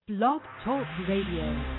Blog Talk Radio.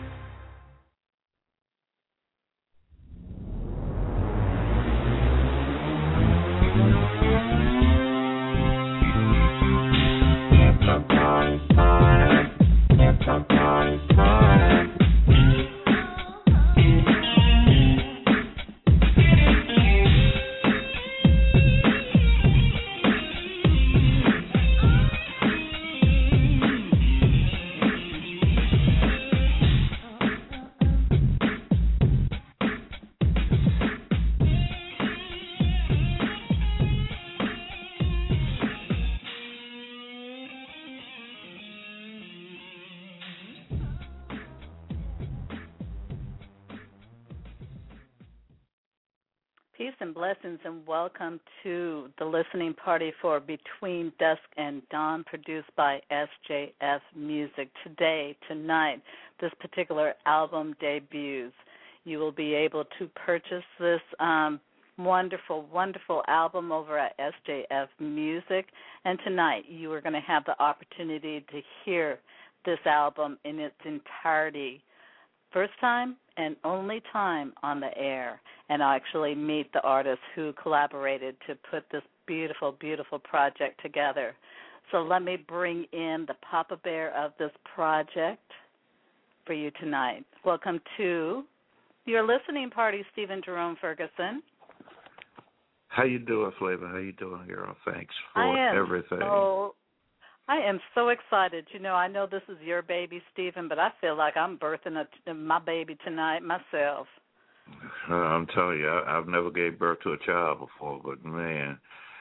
Peace and blessings, and welcome to the listening party for Between Dusk and Dawn, produced by SJF Music. Tonight, this particular album debuts. You will be able to purchase this wonderful, wonderful album over at SJF Music, and tonight you are going to have the opportunity to hear this album in its entirety. First time and only time on the air, and I'll actually meet the artists who collaborated to put this beautiful, beautiful project together. So let me bring in the Papa Bear of this project for you tonight. Welcome to your listening party, Stephen Jerome Ferguson. How you doing, Flavor? How you doing, girl? Thanks for everything. I am so excited. You know, I know this is your baby, Stephen, but I feel like I'm birthing my baby tonight myself. I'm telling you, I've never gave birth to a child before, but, man,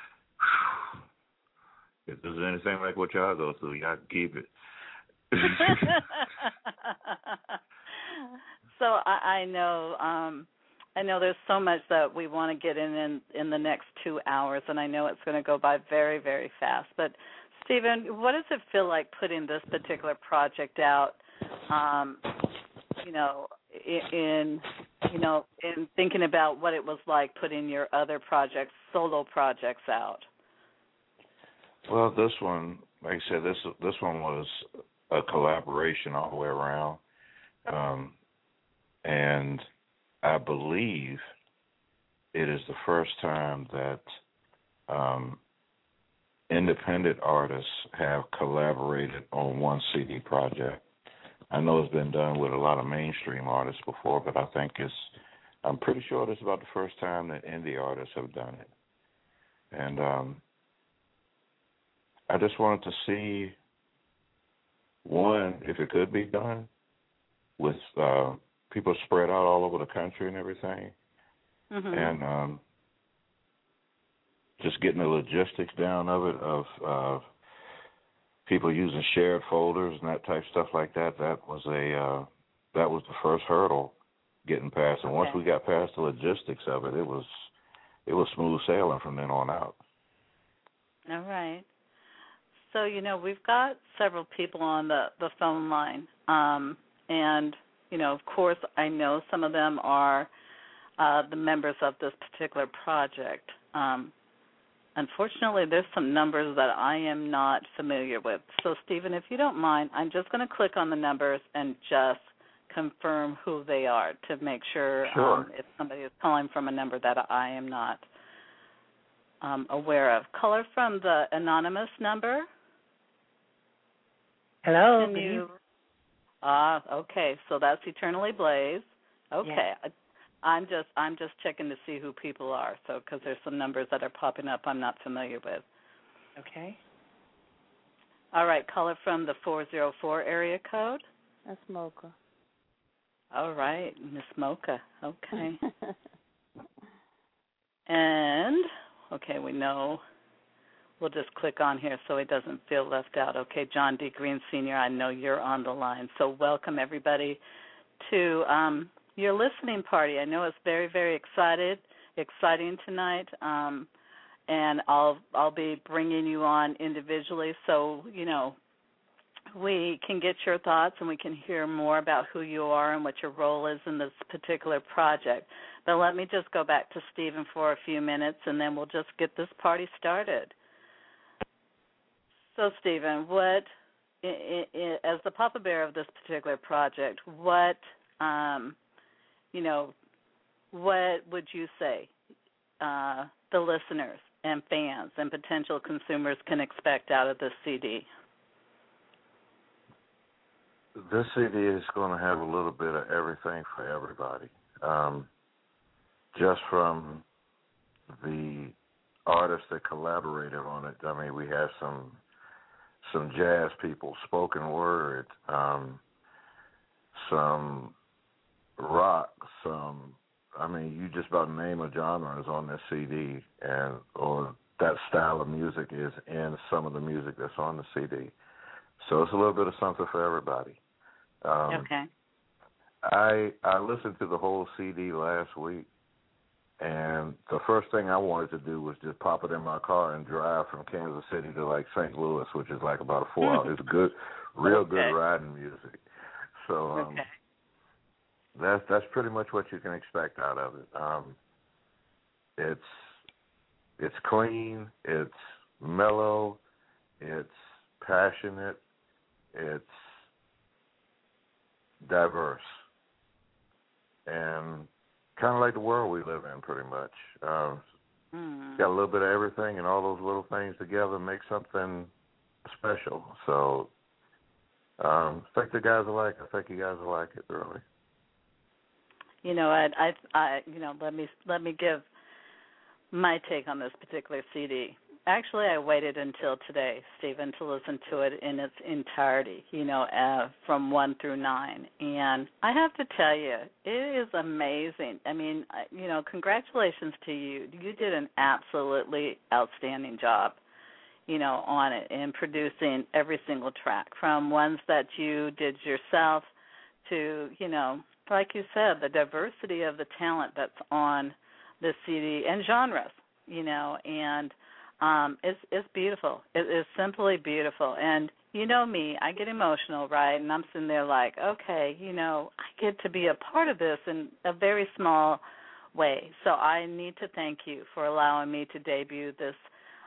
if there's anything like what y'all go through, y'all keep it. So I know there's so much that we want to get in the next 2 hours, and I know it's going to go by very, very fast. But Stephen, what does it feel like putting this particular project out? In thinking about what it was like putting your other projects, solo projects, out. Well, this one, like I said, this one was a collaboration all the way around, and I believe it is the first time that independent artists have collaborated on one CD project. I know it's been done with a lot of mainstream artists before, but I'm pretty sure this is about the first time that indie artists have done it. And I just wanted to see, one, if it could be done with people spread out all over the country and everything. Mm-hmm. And just getting the logistics down of it, of people using shared folders and that type of stuff like that. That was the first hurdle getting past. And once we got past the logistics of it, it was smooth sailing from then on out. All right. So, we've got several people on the phone line. And, of course, I know some of them are the members of this particular project. Unfortunately, there's some numbers that I am not familiar with. So, Stephen, if you don't mind, I'm just going to click on the numbers and just confirm who they are to make sure, if somebody is calling from a number that I am not aware of. Caller from the anonymous number. Hello. Can you? Okay. So that's Eternally Blaze. Okay. Yeah. I'm just checking to see who people are, so because there's some numbers that are popping up I'm not familiar with. Okay. All right, caller from the 404 area code. That's Mocha. All right, Miss Mocha. Okay. And we know. We'll just click on here so he doesn't feel left out. Okay, John D. Green Sr., I know you're on the line. So welcome everybody to your listening party. I know it's very, very exciting tonight, and I'll be bringing you on individually so, we can get your thoughts and we can hear more about who you are and what your role is in this particular project. But let me just go back to Stephen for a few minutes, and then we'll just get this party started. So, Stephen, what as the Papa Bear of this particular project, what what would you say the listeners and fans and potential consumers can expect out of this CD? This CD is going to have a little bit of everything for everybody. Just from the artists that collaborated on it. I mean, we have some jazz people, spoken word, some rock, you just about name a genre is on this CD, or that style of music is in some of the music that's on the CD. So it's a little bit of something for everybody. Okay. I listened to the whole CD last week, and the first thing I wanted to do was just pop it in my car and drive from Kansas City to like St. Louis, which is like about a 4 hour. It's good, real good riding music. So that's pretty much what you can expect out of it. It's clean, it's mellow, it's passionate, it's diverse, and kind of like the world we live in, pretty much. Got a little bit of everything, and all those little things together make something special. So I think the guys will like it. I think you guys will like it, really. Let me give my take on this particular CD. Actually, I waited until today, Stephen, to listen to it in its entirety, from 1 through 9. And I have to tell you, it is amazing. I mean, congratulations to you. You did an absolutely outstanding job, on it in producing every single track, from ones that you did yourself to, like you said, the diversity of the talent that's on this CD and genres, and it's beautiful. It is simply beautiful. And you know me, I get emotional, right? And I'm sitting there like, okay, I get to be a part of this in a very small way. So I need to thank you for allowing me to debut this,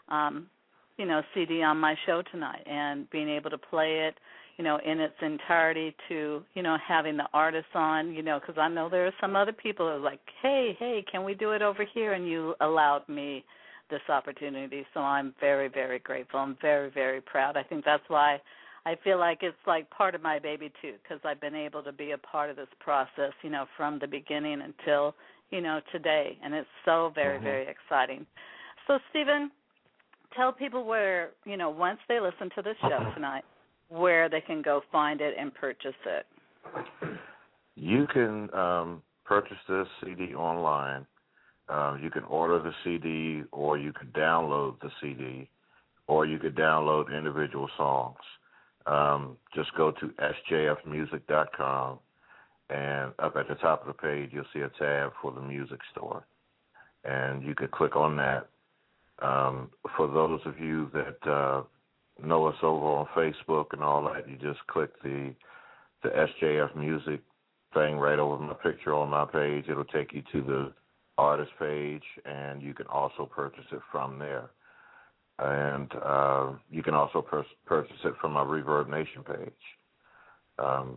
CD on my show tonight and being able to play it, in its entirety, to, having the artists on, because I know there are some other people who are like, hey, can we do it over here? And you allowed me this opportunity, so I'm very, very grateful. I'm very, very proud. I think that's why I feel like it's like part of my baby too, because I've been able to be a part of this process, from the beginning until, today, and it's so very, very exciting. So, Stephen, tell people where, once they listen to this show tonight, where they can go find it and purchase it. You can purchase this CD online. You can order the CD, or you can download the CD, or you could download individual songs. Just go to sjfmusic.com, and up at the top of the page, you'll see a tab for the music store, and you can click on that. For those of you that know us over on Facebook and all that, you just click the SJF Music thing right over my picture on my page. It'll take you to the artist page, and you can also purchase it from there. And you can also purchase it from my Reverb Nation page.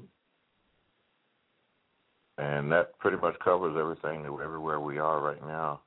And that pretty much covers everything, everywhere we are right now.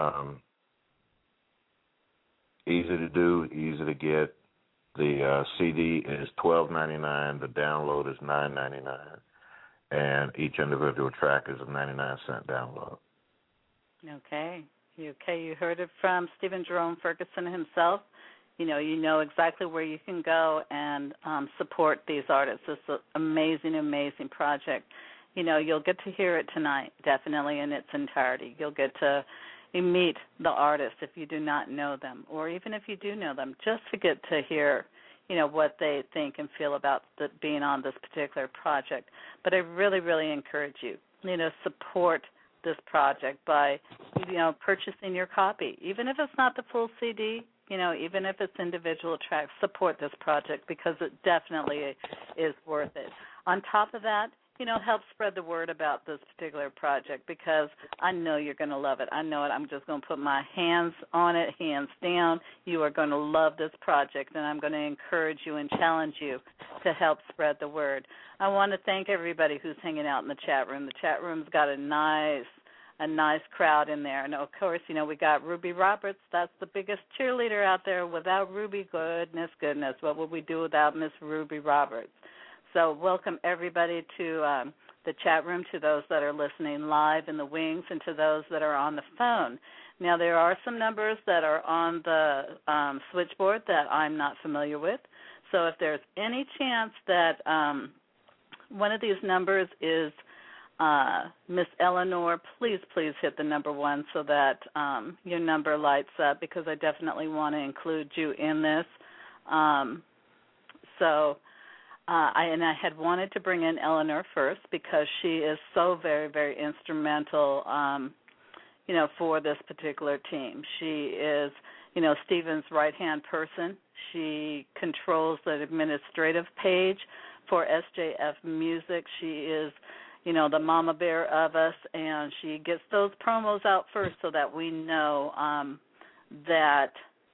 Easy to do, easy to get. The CD is $12.99. The download is $9.99. And each individual track is a 99-cent download. Okay, you heard it from Stephen Jerome Ferguson himself. You know exactly where you can go and support these artists. It's an amazing, amazing project. You'll get to hear it tonight, definitely in its entirety. You'll get to meet the artists if you do not know them, or even if you do know them, just to get to hear, what they think and feel about being on this particular project. But I really, really encourage you, support this project by, purchasing your copy. Even if it's not the full CD, even if it's individual tracks, support this project because it definitely is worth it. On top of that, help spread the word about this particular project, because I know you're going to love it. I know it. I'm just going to put my hands on it, hands down. You are going to love this project, and I'm going to encourage you and challenge you to help spread the word. I want to thank everybody who's hanging out in the chat room. The chat room's got a nice crowd in there. And, of course, we got Ruby Roberts. That's the biggest cheerleader out there. Without Ruby, goodness, what would we do without Miss Ruby Roberts? So welcome everybody to the chat room, to those that are listening live in the wings, and to those that are on the phone. Now, there are some numbers that are on the switchboard that I'm not familiar with. So if there's any chance that one of these numbers is Miss Eleanor, please hit the number 1 so that your number lights up, because I definitely want to include you in this. I had wanted to bring in Eleanor first, because she is so very, very instrumental, for this particular team. She is, Stephen's right-hand person. She controls the administrative page for SJF Music. She is, the mama bear of us, and she gets those promos out first so that we know that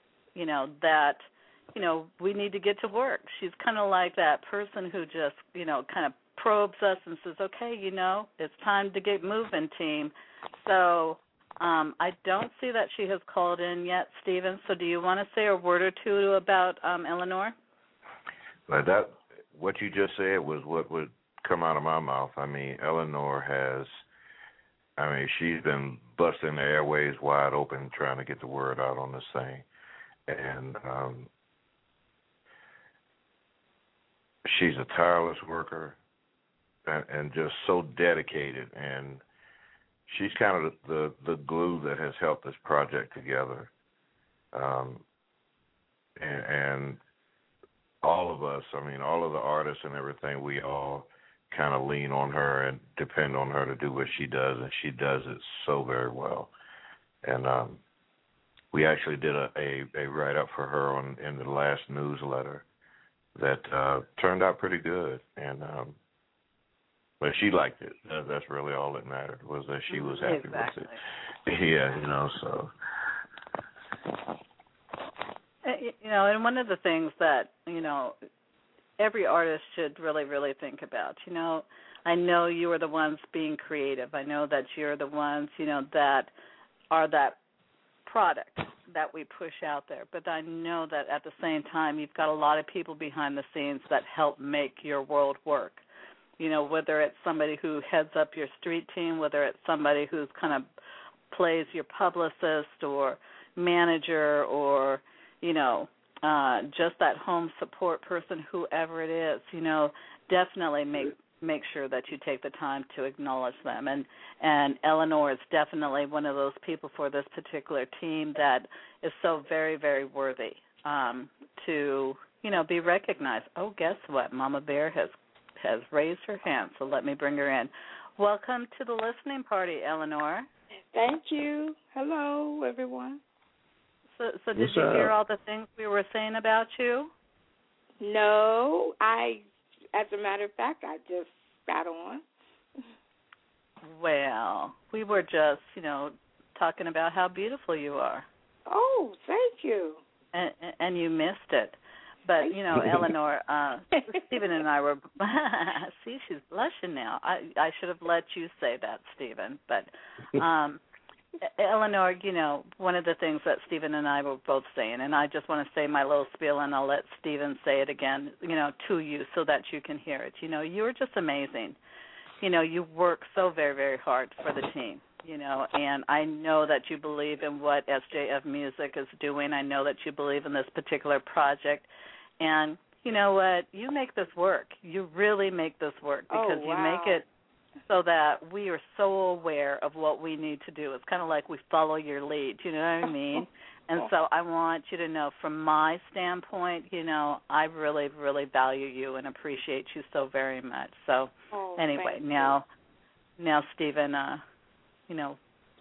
we need to get to work. She's kind of like that person who just, kind of probes us and says, okay, it's time to get moving, team. So I don't see that she has called in yet, Stephen. So do you want to say a word or two about Eleanor? Well, what you just said was what would come out of my mouth. I mean, Eleanor she's been busting the airways wide open trying to get the word out on this thing. And she's a tireless worker and just so dedicated, and she's kind of the glue that has helped this project together. And all of us, all of the artists and everything, we all kind of lean on her and depend on her to do what she does, and she does it so very well. And we actually did a write-up for her in the last newsletter that turned out pretty good, but she liked it. That's really all that mattered, was that she was happy with it. Yeah, so. And one of the things that, every artist should really, really think about, I know you are the ones being creative. I know that you're the ones, that are that product that we push out there. But I know that at the same time, you've got a lot of people behind the scenes that help make your world work. Whether it's somebody who heads up your street team, whether it's somebody who's kind of plays your publicist or manager, or, just that home support person, whoever it is, definitely make sure that you take the time to acknowledge them. And Eleanor is definitely one of those people for this particular team that is so very, very worthy to, be recognized. Oh, guess what? Mama Bear has raised her hand, so let me bring her in. Welcome to the listening party, Eleanor. Thank you. Hello, everyone. So did you hear all the things we were saying about you? No, as a matter of fact, I just got on. Well, we were just, talking about how beautiful you are. Oh, thank you. And you missed it. But, Eleanor, Stephen and I were, see, she's blushing now. I should have let you say that, Stephen. But, Eleanor, one of the things that Stephen and I were both saying, and I just want to say my little spiel, and I'll let Stephen say it again, to you so that you can hear it. You're just amazing. You work so very, very hard for the team, and I know that you believe in what SJF Music is doing. I know that you believe in this particular project. And you know what? You make this work. You really make this work, because you make it so that we are so aware of what we need to do. It's kind of like we follow your lead, you know what I mean? And so I want you to know, from my standpoint, I really, really value you and appreciate you so very much. So anyway, now, Stephen, Yeah.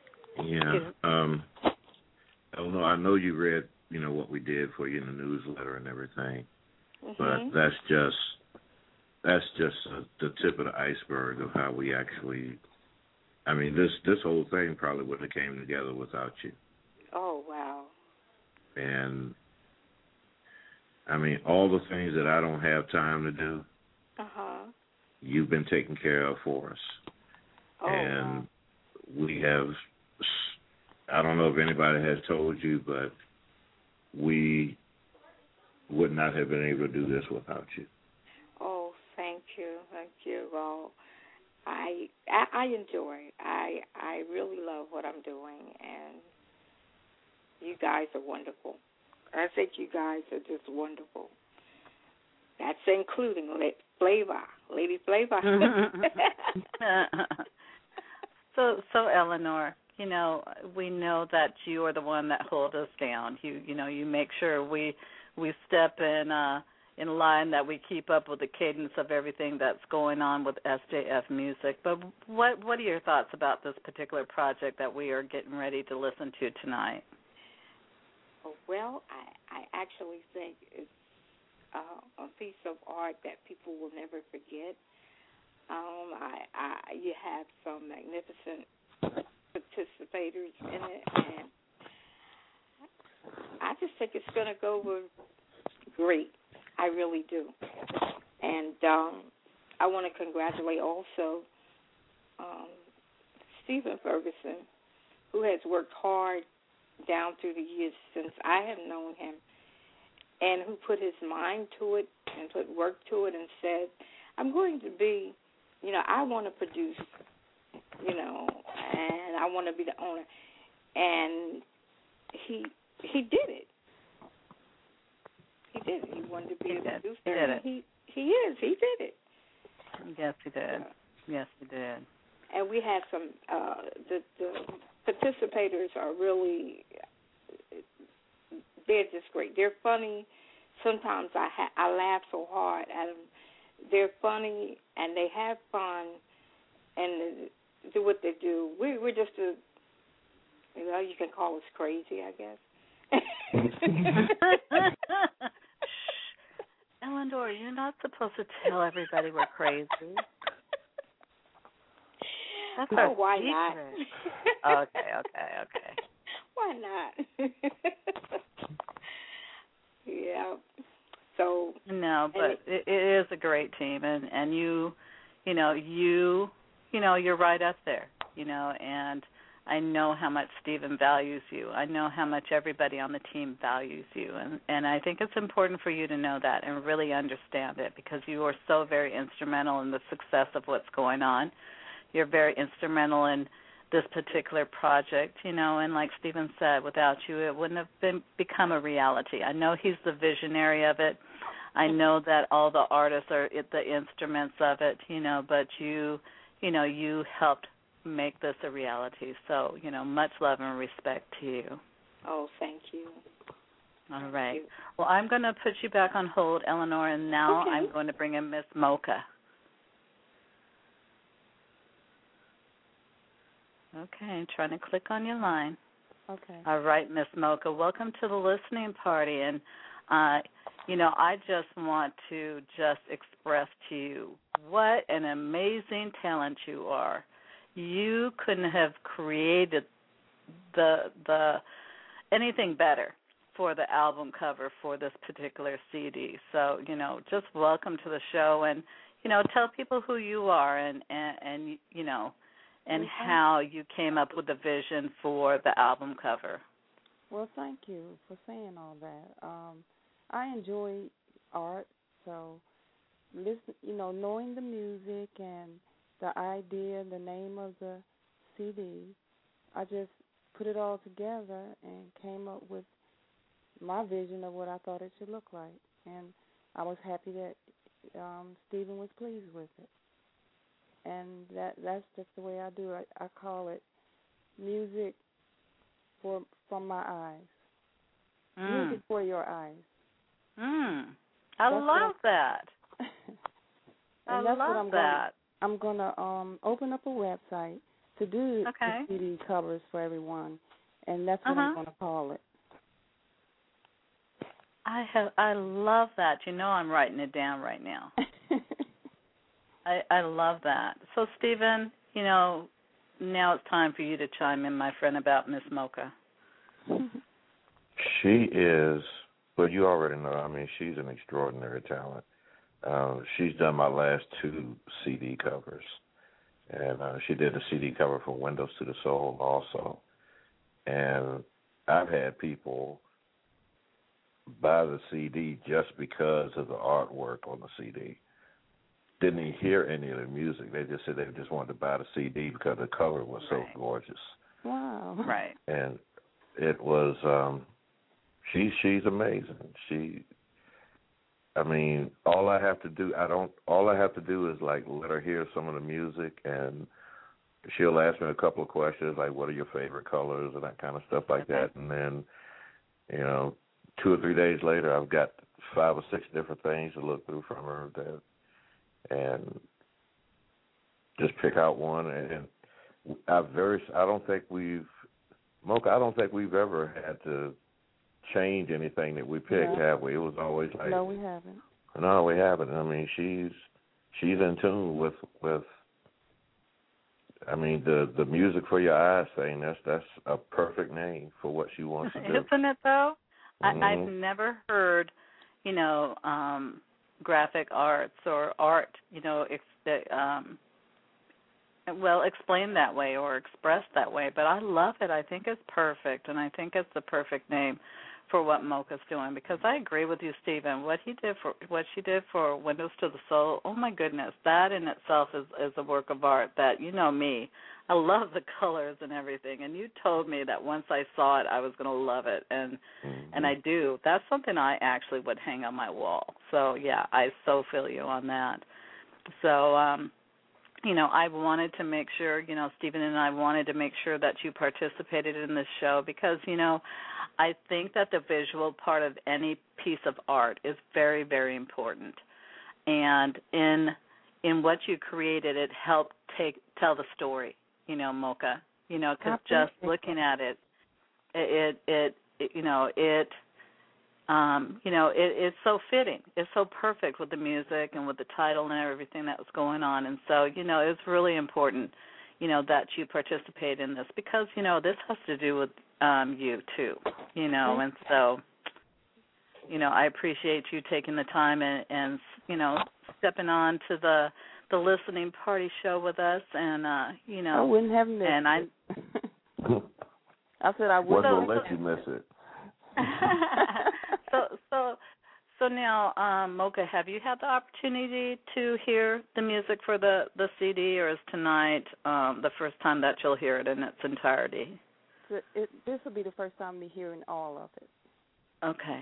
Eleanor, I know you read, what we did for you in the newsletter and everything, but that's just that's just the tip of the iceberg of how we actually. I mean, this whole thing probably wouldn't have came together without you. Oh, wow. And I mean, all the things that I don't have time to do, you've been taking care of for us. Oh, and wow. we have. I don't know if anybody has told you, but we would not have been able to do this without you. Oh, thank you. Well, I enjoy. I really love what I'm doing, and you guys are wonderful. I think you guys are just wonderful. That's including Lady Flavor. So Eleanor, you know, we know that you are the one that holds us down. You make sure we step in line, that we keep up with the cadence of everything that's going on with SJF Music. But what are your thoughts about this particular project that we are getting ready to listen to tonight? Well, I actually think it's a piece of art that people will never forget. You have some magnificent participators in it, and I just think it's going to go over great. I really do. And I want to congratulate also Stephen Ferguson, who has worked hard down through the years since I have known him, and who put his mind to it and put work to it and said, I'm going to be, I want to produce, and I want to be the owner. And he did it. He did it. He wanted to be a producer. He did it. He did it. Yes, he did. Yes, he did. And we had some, the participators are really, they're just great. They're funny. Sometimes I laugh so hard at them. They're funny, and they have fun, and do what they do. We're just you can call us crazy, I guess. Eleanor, you're not supposed to tell everybody we're crazy. That's our why secret. not? Okay. Why not? Yeah. So no, but it is a great team, and you're right up there, and I know how much Stephen values you. I know how much everybody on the team values you, and I think it's important for you to know that and really understand it, because you are so very instrumental in the success of what's going on. You're very instrumental in this particular project, and like Stephen said, without you it wouldn't have become a reality. I know he's the visionary of it. I know that all the artists are the instruments of it, but you helped make this a reality. So, much love and respect to you. Oh, thank you. All right. Well, I'm going to put you back on hold, Eleanor, and now I'm going to bring in Miss Mocha. Okay, I'm trying to click on your line. Okay. All right, Miss Mocha, welcome to the listening party. And, I just want to express to you what an amazing talent you are. You couldn't have created the anything better for the album cover for this particular CD. So, just welcome to the show, and, tell people who you are and how you came up with the vision for the album cover. Well, thank you for saying all that. I enjoy art, so knowing the music and the idea, the name of the CD, I just put it all together and came up with my vision of what I thought it should look like. And I was happy that Stephen was pleased with it. And that's just the way I do it. I call it music from my eyes. Music for your eyes. I love that. I love that. I'm going to open up a website to do the CD covers for everyone, and that's what I'm going to call it. I love that. I'm writing it down right now. I love that. So, Stephen, now it's time for you to chime in, my friend, about Miss Mocha. She is, well, you already know, I mean, she's an extraordinary talent. She's done my last 2 CD covers, and she did the CD cover for Windows to the Soul also. And I've had people buy the CD just because of the artwork on the CD. Didn't even hear any of the music. They just said they just wanted to buy the CD because the cover was so gorgeous. Wow. Right. And it was, she's amazing. I mean, all I have to do is like let her hear some of the music, and she'll ask me a couple of questions like, what are your favorite colors and that kind of stuff like that. And then, 2 or 3 days later, I've got 5 or 6 different things to look through from her and just pick out one. And I don't think we've ever had to change anything that we picked, have we? It was always like, no, we haven't. No, we haven't. I mean, she's in tune with I mean, the Music for Your Eyes thing. That's a perfect name for what she wants to do. Isn't it though? Mm-hmm. I've never heard, graphic arts or art, explained that way or expressed that way. But I love it. I think it's perfect, and I think it's the perfect name for what Mocha's doing, because I agree with you, Stephen. What she did for Windows to the Soul, oh my goodness, that in itself is a work of art. That, me, I love the colors and everything, and you told me that once I saw it I was going to love it, and I do. That's something I actually would hang on my wall. So yeah, I so feel you on that. So I wanted to make sure, Stephen and I wanted to make sure that you participated in this show because, I think that the visual part of any piece of art is very, very important. And in what you created, it helped tell the story, Mocha, because just looking at it, it's so fitting. It's so perfect with the music and with the title and everything that was going on. And so, it's really important, that you participate in this because, this has to do with you too, and so, I appreciate you taking the time and stepping on to the listening party show with us. And, I wouldn't have missed and it. I said I wouldn't have let you miss it. So now, Mocha, have you had the opportunity to hear the music for the CD, or is tonight the first time that you'll hear it in its entirety? This will be the first time me hearing all of it. Okay.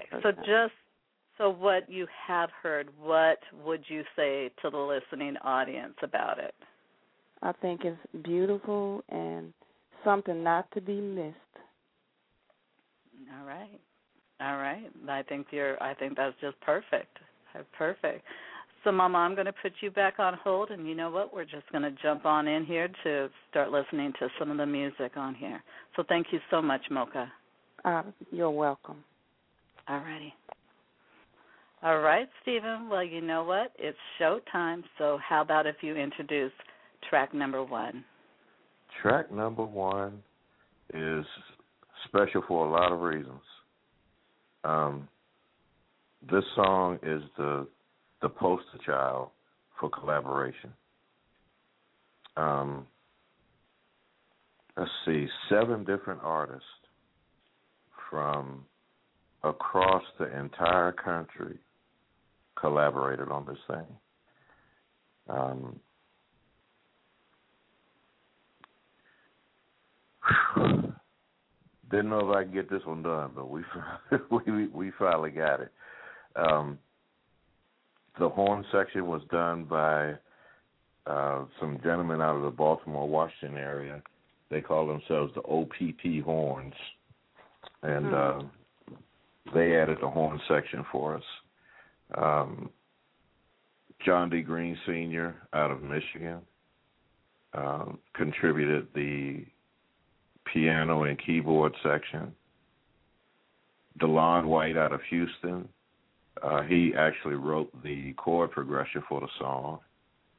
So what you have heard, what would you say to the listening audience about it? I think it's beautiful and something not to be missed. All right. I think that's just perfect. Perfect. So, Mama, I'm going to put you back on hold, and you know what? We're just going to jump on in here to start listening to some of the music on here. So thank you so much, Mocha. You're welcome. All righty. All right, Stephen. Well, you know what? It's show time, so how about if you introduce track number 1? Track number 1 is special for a lot of reasons. This song is the poster child for collaboration. Let's see, 7 different artists from across the entire country collaborated on this thing. Didn't know if I could get this one done, but we finally got it. The horn section was done by some gentlemen out of the Baltimore, Washington area. They call themselves the OPP Horns, and they added the horn section for us. John D. Green Sr. out of Michigan contributed the piano and keyboard section. DeLon White out of Houston, he actually wrote the chord progression for the song.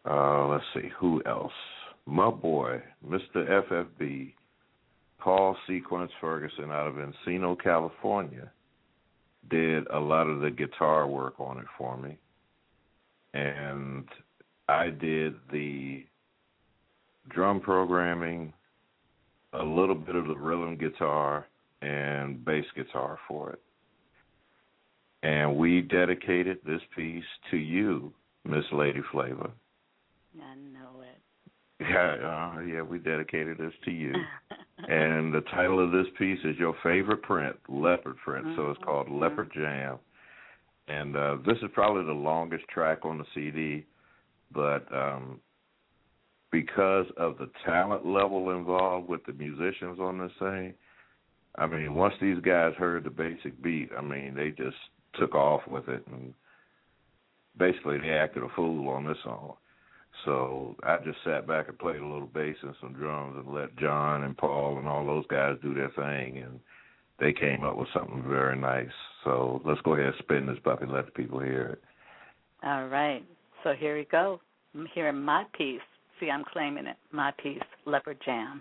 Let's see, who else? My boy, Mr. FFB, Paul Sequence Ferguson out of Encino, California, did a lot of the guitar work on it for me. And I did the drum programming, a little bit of the rhythm guitar, and bass guitar for it. And we dedicated this piece to you, Miss Lady Flavor. I know it. Yeah, we dedicated this to you. And the title of this piece is your favorite print, Leopard Print, so it's called Leopard Jam. And this is probably the longest track on the CD, but because of the talent level involved with the musicians on this thing, I mean, once these guys heard the basic beat, I mean, they just took off with it, and basically they acted a fool on this song. So I just sat back and played a little bass and some drums and let John and Paul and all those guys do their thing, and they came up with something very nice. So let's go ahead and spin this puppy and let the people hear it. All right. So here we go. I'm hearing my piece. See, I'm claiming it. My piece, Leopard Jam.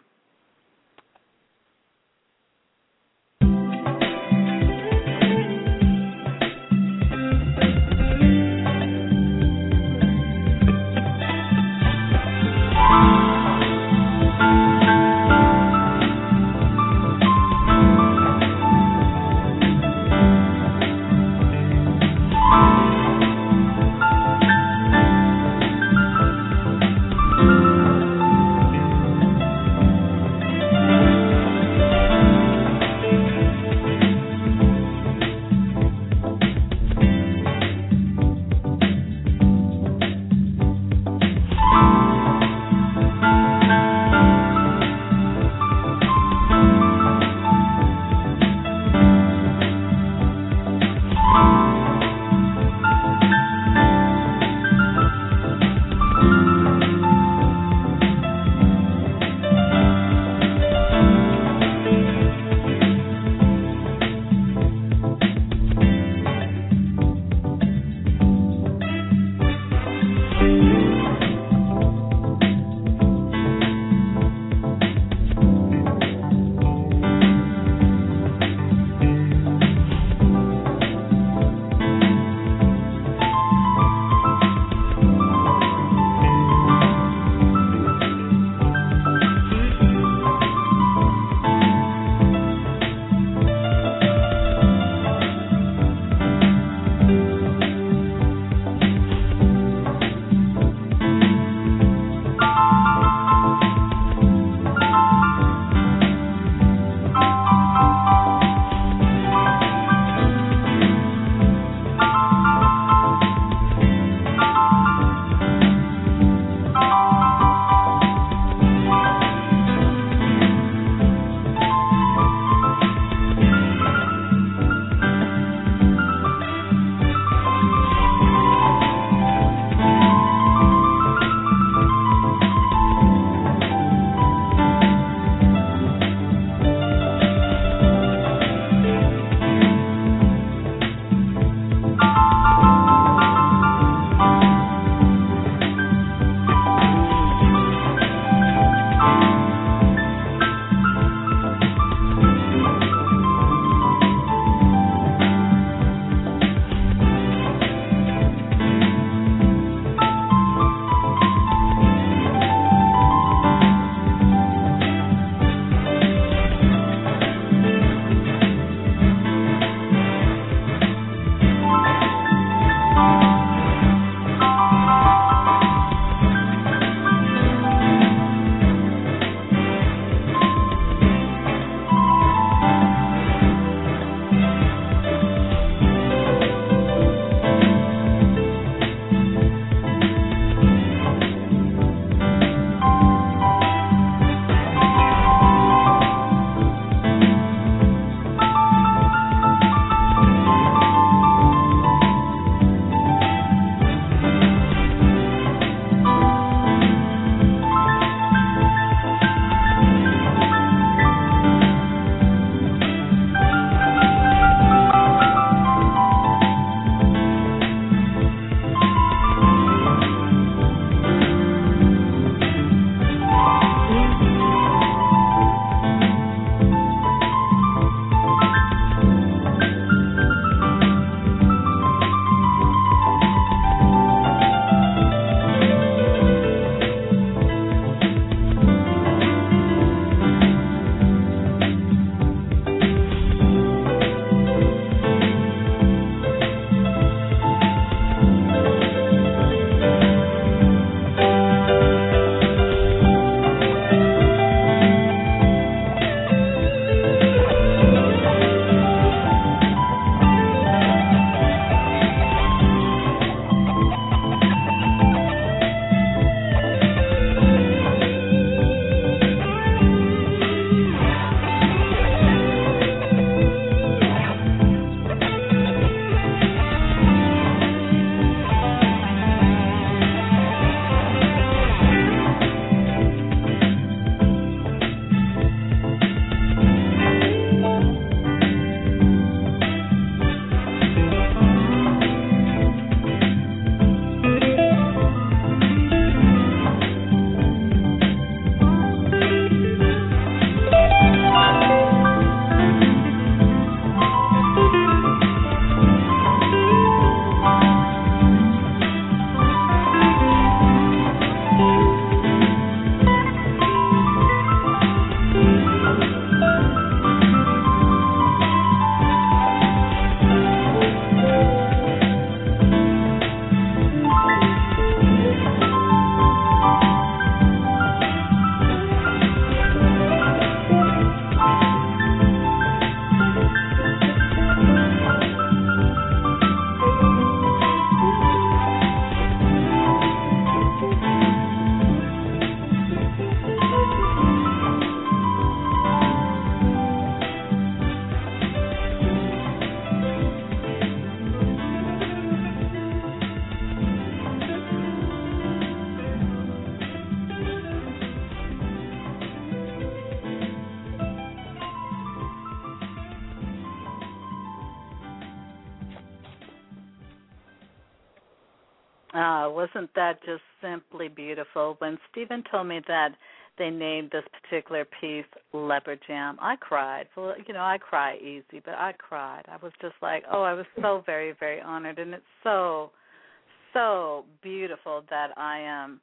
Wasn't that just simply beautiful? When Stephen told me that they named this particular piece Leopard Jam, I cried. Well, I cry easy, but I cried. I was just like, I was so very, very honored, and it's so, so beautiful that I am,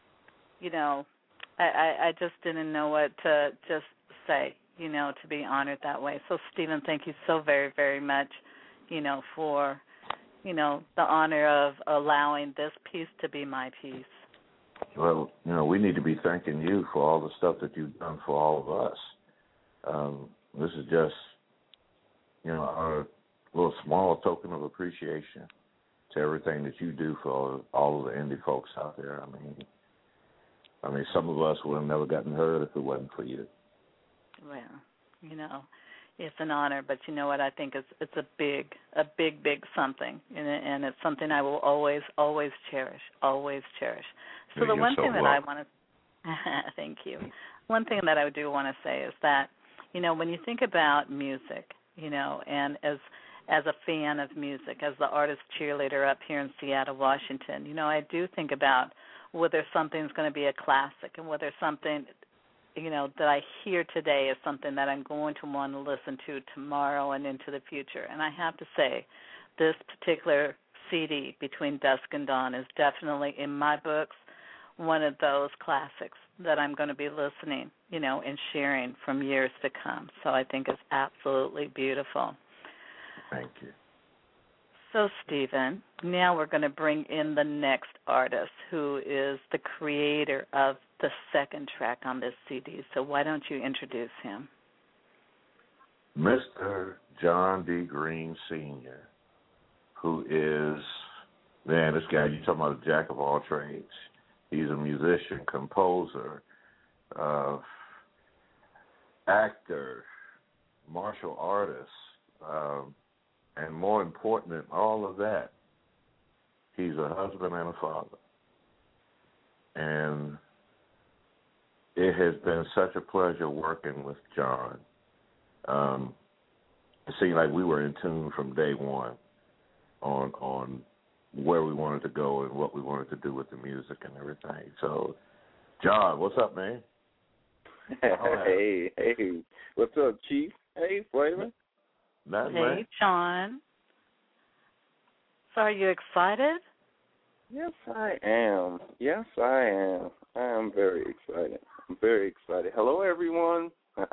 I just didn't know what to just say, to be honored that way. So, Stephen, thank you so very, very much, for, the honor of allowing this piece to be my piece. Well, we need to be thanking you for all the stuff that you've done for all of us. This is just, our little small token of appreciation to everything that you do for all of the indie folks out there. I mean, some of us would have never gotten heard if it wasn't for you. Well, it's an honor, but you know what? I think it's a big something, and it's something I will always, always cherish, always cherish. So the one thing that I want to, thank you. One thing that I do want to say is that, when you think about music, and as a fan of music, as the artist cheerleader up here in Seattle, Washington, I do think about whether something's going to be a classic and whether something, that I hear today is something that I'm going to want to listen to tomorrow and into the future. And I have to say, this particular CD, Between Dusk and Dawn, is definitely, in my books, one of those classics that I'm going to be listening, and sharing from years to come. So I think it's absolutely beautiful. Thank you. So, Stephen, now we're going to bring in the next artist, who is the creator of the second track on this CD. So why don't you introduce him? Mr. John D. Green Sr., who is, this guy, you're talking about a jack of all trades. He's a musician, composer, actor, martial artist, and more important than all of that, he's a husband and a father. And it has been such a pleasure working with John. It seemed like we were in tune from day one on where we wanted to go and what we wanted to do with the music and everything. So, John, what's up, man? Hey, what's up, Chief? Hey, Flavor. Hey, John. So are you excited? Yes, I am. I am very excited. I'm very excited. Hello, everyone.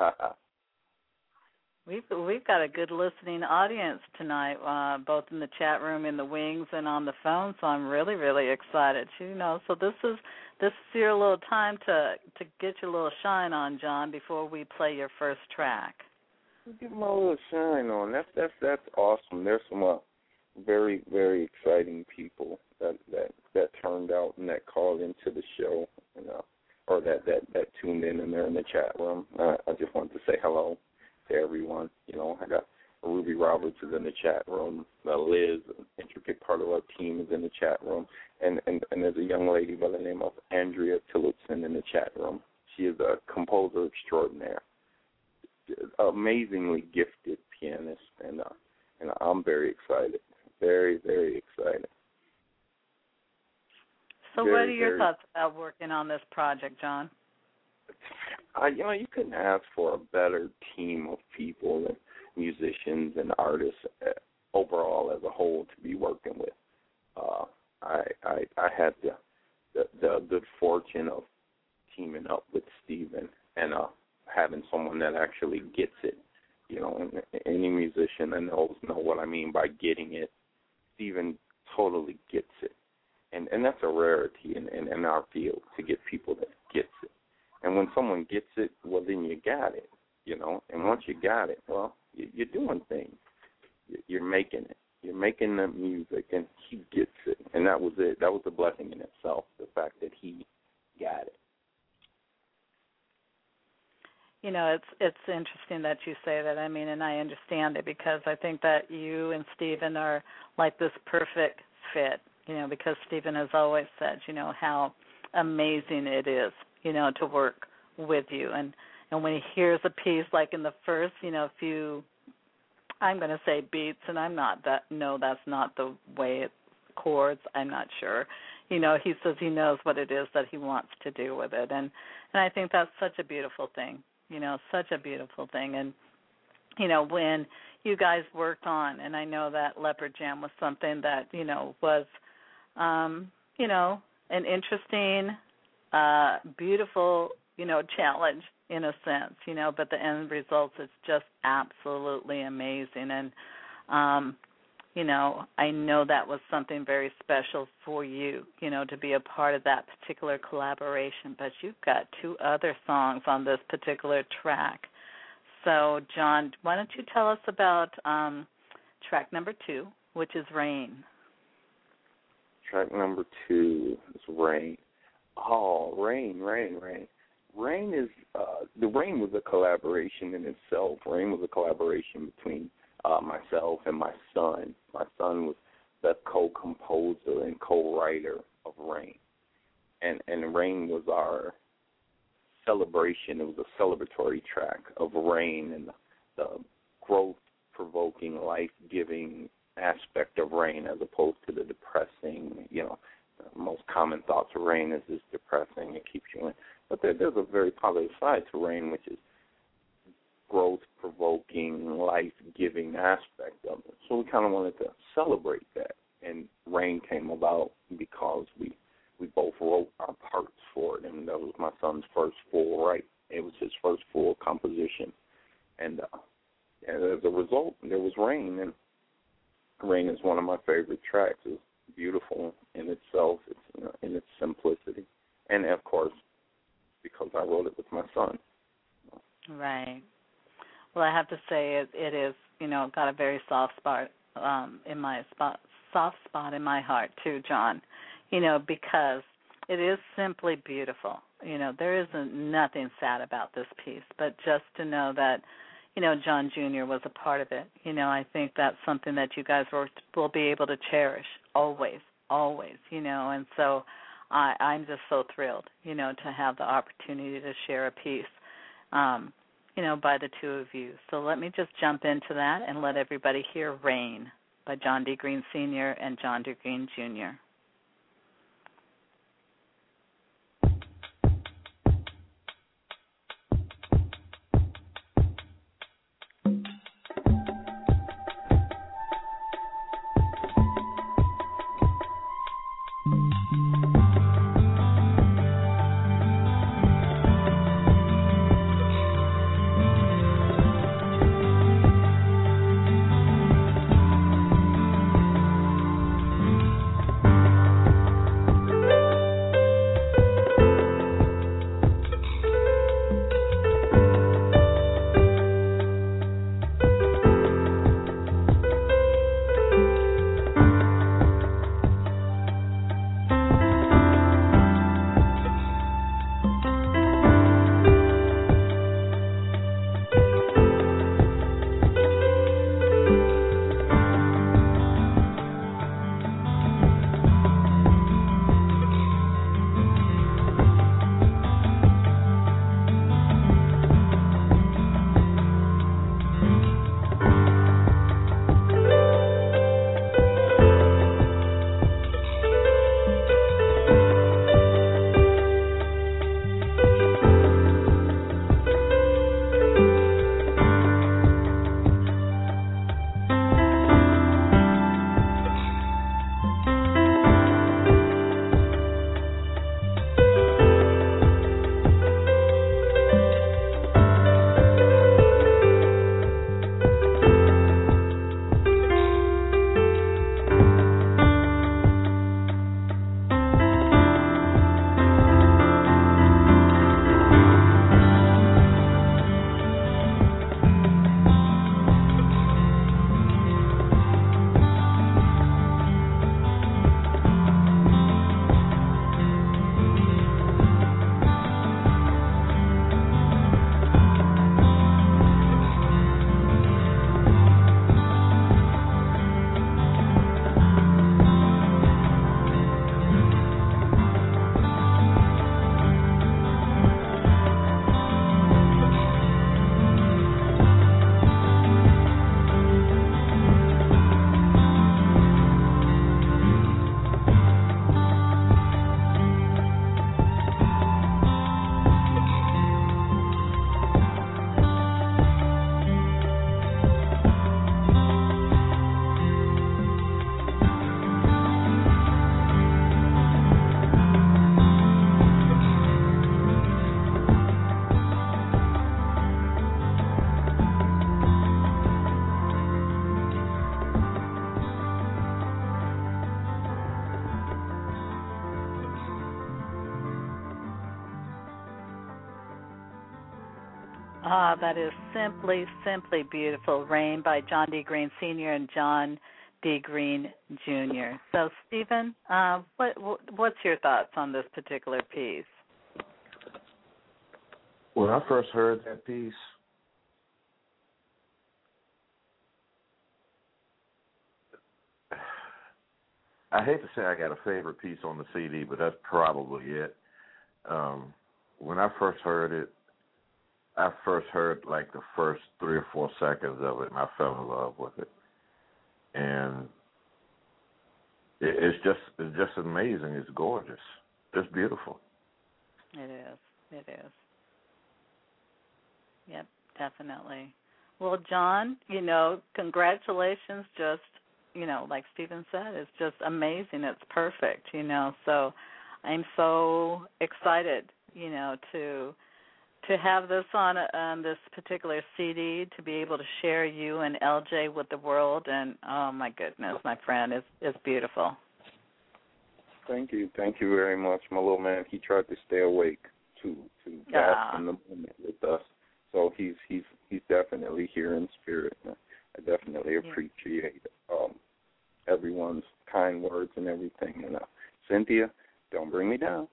We've got a good listening audience tonight, both in the chat room, in the wings, and on the phone. So I'm really, really excited. So this is your little time to get your little shine on, John, before we play your first track. Give my little shine on. That's awesome. There's some very, very exciting people that turned out and that called into the show, or that tuned in and they're in the chat room. I just wanted to say hello to everyone. I got Ruby Roberts is in the chat room. Liz, an intricate part of our team, is in the chat room, and there's a young lady by the name of Andrea Tillotson in the chat room. She is a composer extraordinaire, amazingly gifted pianist, and I'm very excited, very, very excited. So what are your thoughts about working on this project, John? You couldn't ask for a better team of people and musicians and artists overall as a whole to be working with. I had the good fortune of teaming up with Stephen and having someone that actually gets it. Any musician that knows what I mean by getting it. Stephen totally gets it. And that's a rarity in our field, to get people that gets it. And when someone gets it, well, then you got it, And once you got it, well, you're doing things. You're making it. You're making the music, and he gets it. And that was it. That was a blessing in itself, the fact that he got it. It's interesting that you say that. And I understand it, because I think that you and Stephen are like this perfect fit, because Stephen has always said, how amazing it is, to work with you. And when he hears a piece, like in the first, few, I'm going to say beats, and that's not the way it chords, I'm not sure, he says he knows what it is that he wants to do with it. And I think that's such a beautiful thing, such a beautiful thing. And, when you guys worked on, and I know that Leopard Jam was something that, was, an interesting, beautiful, challenge in a sense, but the end result is just absolutely amazing. And, I know that was something very special for you, to be a part of that particular collaboration. But you've got 2 other songs on this particular track. So, John, why don't you tell us about track number 2, which is Rain. Track number 2 is Rain. Oh, Rain. Rain is, the Rain was a collaboration in itself. Rain was a collaboration between myself and my son. My son was the co-composer and co-writer of Rain. And Rain was our celebration. It was a celebratory track of Rain and the growth-provoking, life-giving aspect of Rain as opposed to the depressing, the most common thoughts of Rain is depressing. It keeps you in. But there's a very positive side to Rain, which is growth-provoking, life-giving aspect of it. So we kind of wanted to celebrate that. And Rain came about because we both wrote our parts for it, and that was my son's first full write. It was his first full composition. And as a result, there was Rain, and Rain is one of my favorite tracks. It's beautiful in itself, it's in its simplicity. And, of course, because I wrote it with my son. Right. Well, I have to say it is, got a very soft spot in my heart too, John. Because it is simply beautiful. There isn't nothing sad about this piece, but just to know that, John Jr. was a part of it. I think that's something that you guys will be able to cherish always. And so I'm just so thrilled, to have the opportunity to share a piece. By the 2 of you. So let me just jump into that and let everybody hear Rain by John D. Green Sr. and John D. Green Jr. Ah, that is simply, simply beautiful. Rain by John D. Green Sr. and John D. Green Jr. So, Stephen, what's your thoughts on this particular piece? When I first heard that piece, I hate to say I got a favorite piece on the CD, but that's probably it. When I first heard it, I first heard like the first 3 or 4 seconds of it, and I fell in love with it. And it's just amazing. It's gorgeous. It's beautiful. It is. It is. Yep, definitely. Well, John, congratulations. Just, like Stephen said, it's just amazing. It's perfect, So I'm so excited, to have this on this particular CD, to be able to share you and LJ with the world. And, oh, my goodness, my friend, it's beautiful. Thank you very much. My little man, he tried to stay awake to bask in the moment with us. So he's definitely here in spirit. I definitely appreciate everyone's kind words and everything. And Cynthia, don't bring me down.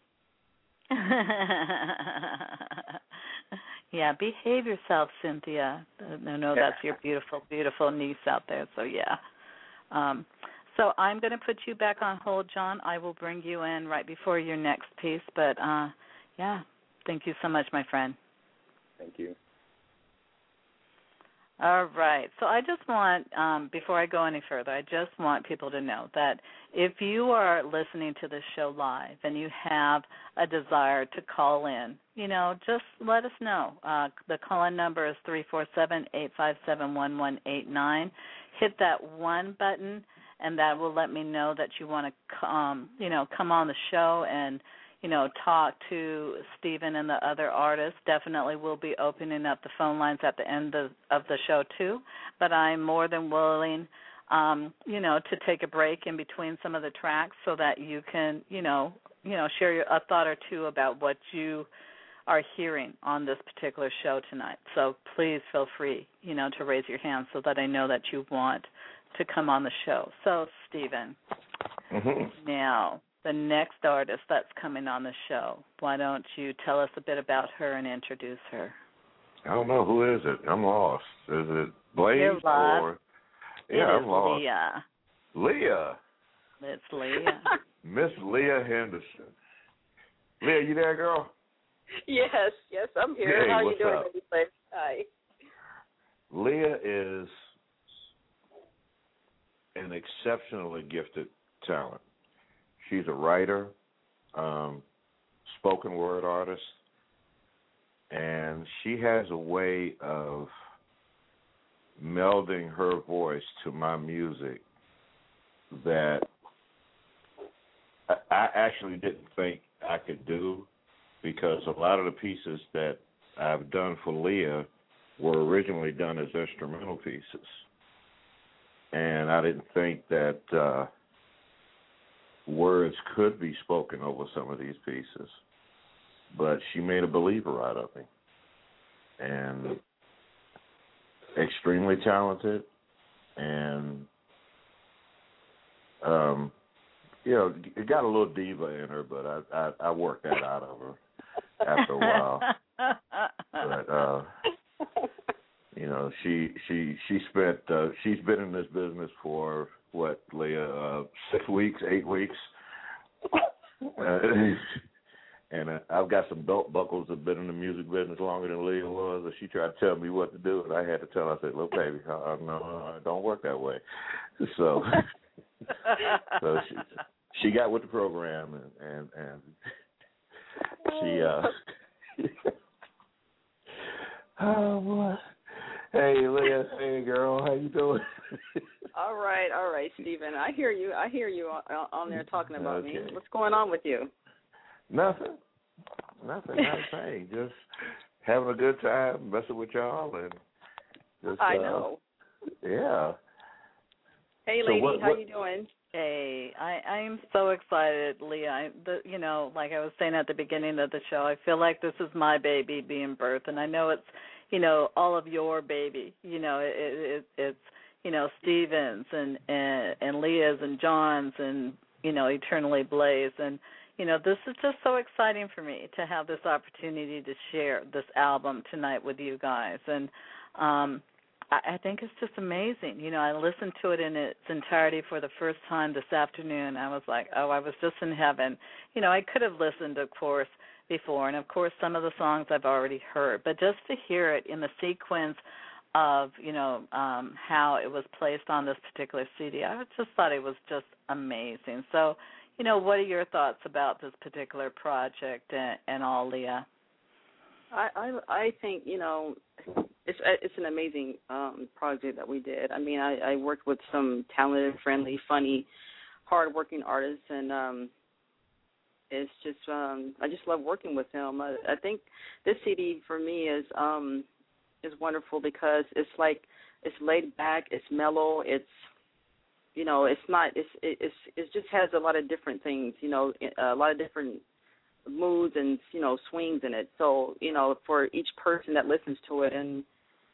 Yeah, behave yourself, Cynthia. No, that's your beautiful, beautiful niece out there. So yeah. So I'm going to put you back on hold, John. I will bring you in right before your next piece. But thank you so much, my friend. Thank you. All right. So I just want, before I go any further, I just want people to know that if you are listening to this show live and you have a desire to call in, just let us know. The call-in number is 347-857-1189. Hit that one button, and that will let me know that you want to, come on the show and talk to Stephen and the other artists. Definitely we'll be opening up the phone lines at the end of the show, too. But I'm more than willing, to take a break in between some of the tracks so that you can, share a thought or two about what you are hearing on this particular show tonight. So please feel free, to raise your hand so that I know that you want to come on the show. So, Stephen, now, the next artist that's coming on the show, why don't you tell us a bit about her and introduce her? I don't know. Who is it? I'm lost. Is it Blaze? You're lost. Or... Yeah, I'm lost. Leah. Leah. It's Leah. Miss Leah Henderson. Leah, you there, girl? Yes, I'm here. Hey, how what's you doing, up? everybody? Hi. Leah is an exceptionally gifted talent. She's a writer, spoken word artist, and she has a way of melding her voice to my music that I actually didn't think I could do, because a lot of the pieces that I've done for Leah were originally done as instrumental pieces. And I didn't think that words could be spoken over some of these pieces. But she made a believer out of me. And extremely talented, and it got a little diva in her, but I worked that out of her after a while. But she spent she's been in this business for what, Leah, 6 weeks, 8 weeks. And I've got some belt buckles that have been in the music business longer than Leah was, and she tried to tell me what to do, and I had to tell her, I said, look, baby, no, it don't work that way. So she got with the program, and she oh, boy. Hey, Leah. Hey, girl. How you doing? All right, Stephen. I hear you on there talking about me. What's going on with you? Nothing. Not a thing. Just having a good time, messing with y'all, and just. I know. Yeah. Hey, lady, how you doing? Hey, I am so excited, Leah. Like I was saying at the beginning of the show, I feel like this is my baby being birthed, and I know it's, all of your baby. It's Stephen's and Leah's and John's and Eternally Blaze, and this is just so exciting for me to have this opportunity to share this album tonight with you guys, and I think it's just amazing. I listened to it in its entirety for the first time this afternoon. I was like, I was just in heaven. I could have listened, of course, before, and, of course, some of the songs I've already heard. But just to hear it in the sequence of, how it was placed on this particular CD, I just thought it was just amazing. So, what are your thoughts about this particular project and all, Leah? I think, it's an amazing project that we did. I mean, I worked with some talented, friendly, funny, hard-working artists, and it's just I just love working with them. I think this CD for me is wonderful because it's like it's laid back, it's mellow, it's it's not it just has a lot of different things, a lot of different moods and swings in it. So for each person that listens to it, and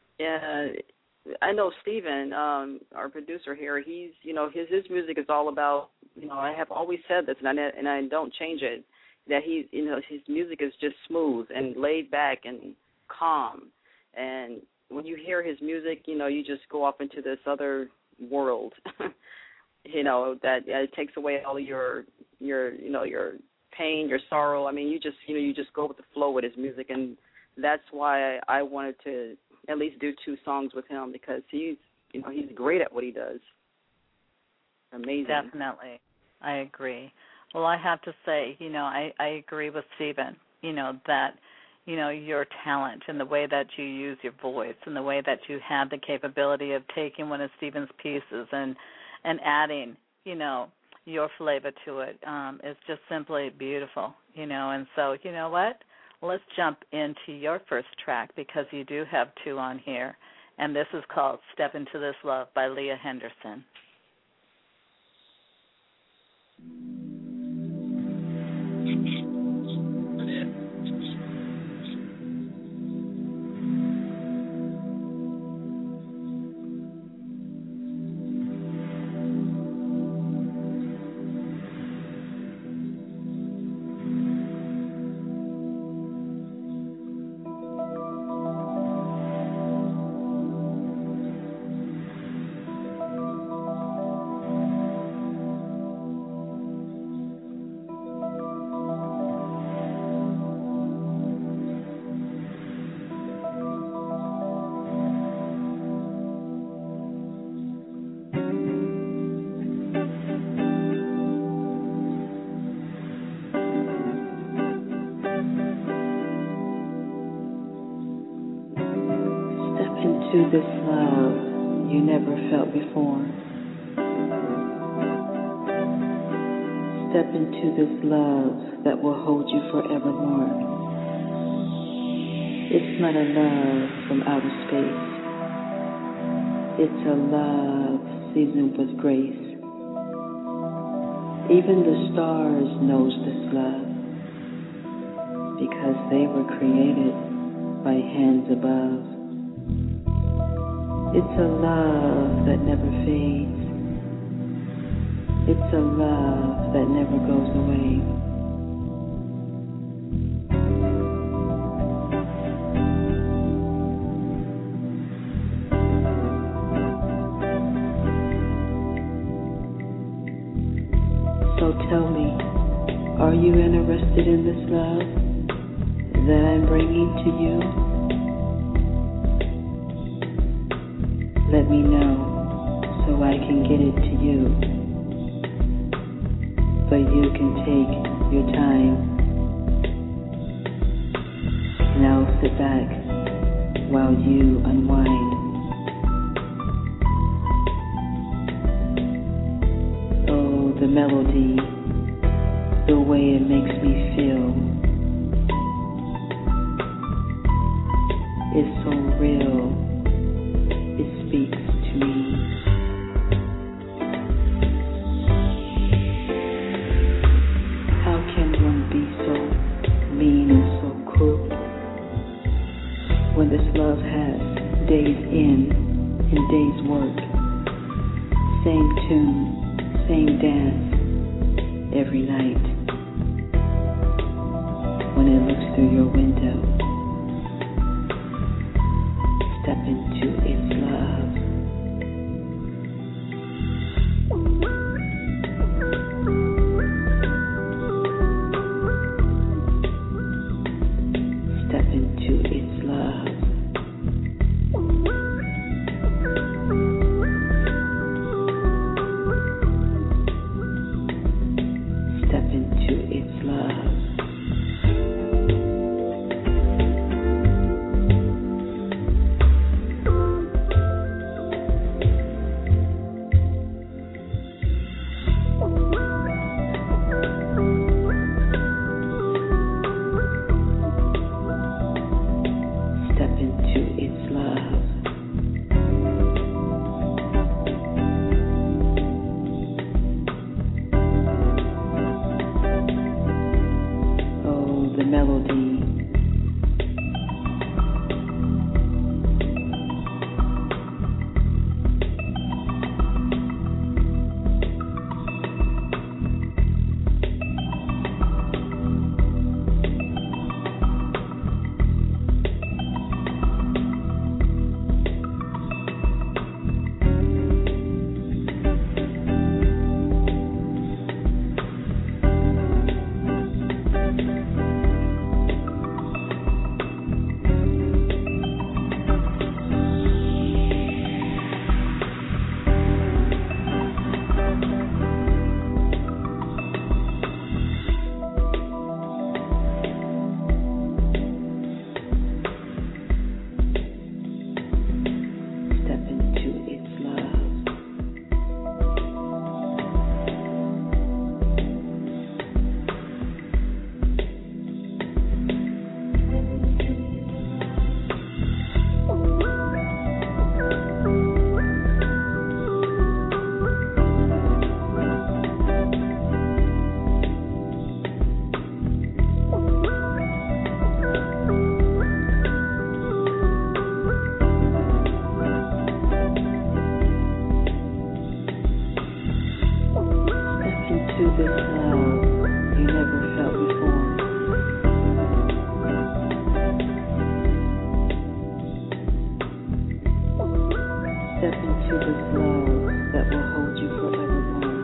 I know Stephen, our producer here, he's his music is all about I have always said this and I don't change it, that his music is just smooth and laid back and calm, and when you hear his music you just go off into this other world that it takes away all your pain, your sorrow. I mean, you just go with the flow with his music, and that's why I wanted to at least do 2 songs with him, because he's great at what he does. Amazing. Definitely, I agree. Well, I have to say, I agree with Stephen. That your talent and the way that you use your voice and the way that you have the capability of taking one of Stephen's pieces and adding, your flavor to it is just simply beautiful, And so, you know what? Let's jump into your first track, because you do have 2 on here, and this is called Step Into This Love by Leah Henderson. To this love you never felt before. Step into this love that will hold you forevermore. It's not a love from outer space. It's a love seasoned with grace. Even the stars knows this love, because they were created by hands above. It's a love that never fades. It's a love that never goes away. So tell me, are you interested in this love that I'm bringing to you? Let me know so I can get it to you. But you can take your time. Now sit back while you unwind. Oh, the melody, the way it makes me feel is so real. It speaks to me. this love has days in and days work. Same tune, same dance every night. When it looks through your window, step into its love. Step into its love. Step into its love. Step into its love. Oh, the melody. Step into its love. Step into this love you never felt before. Step into this love that will hold you forevermore.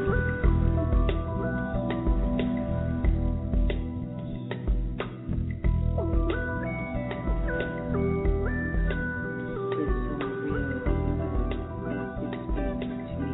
It's so real. It speaks to me.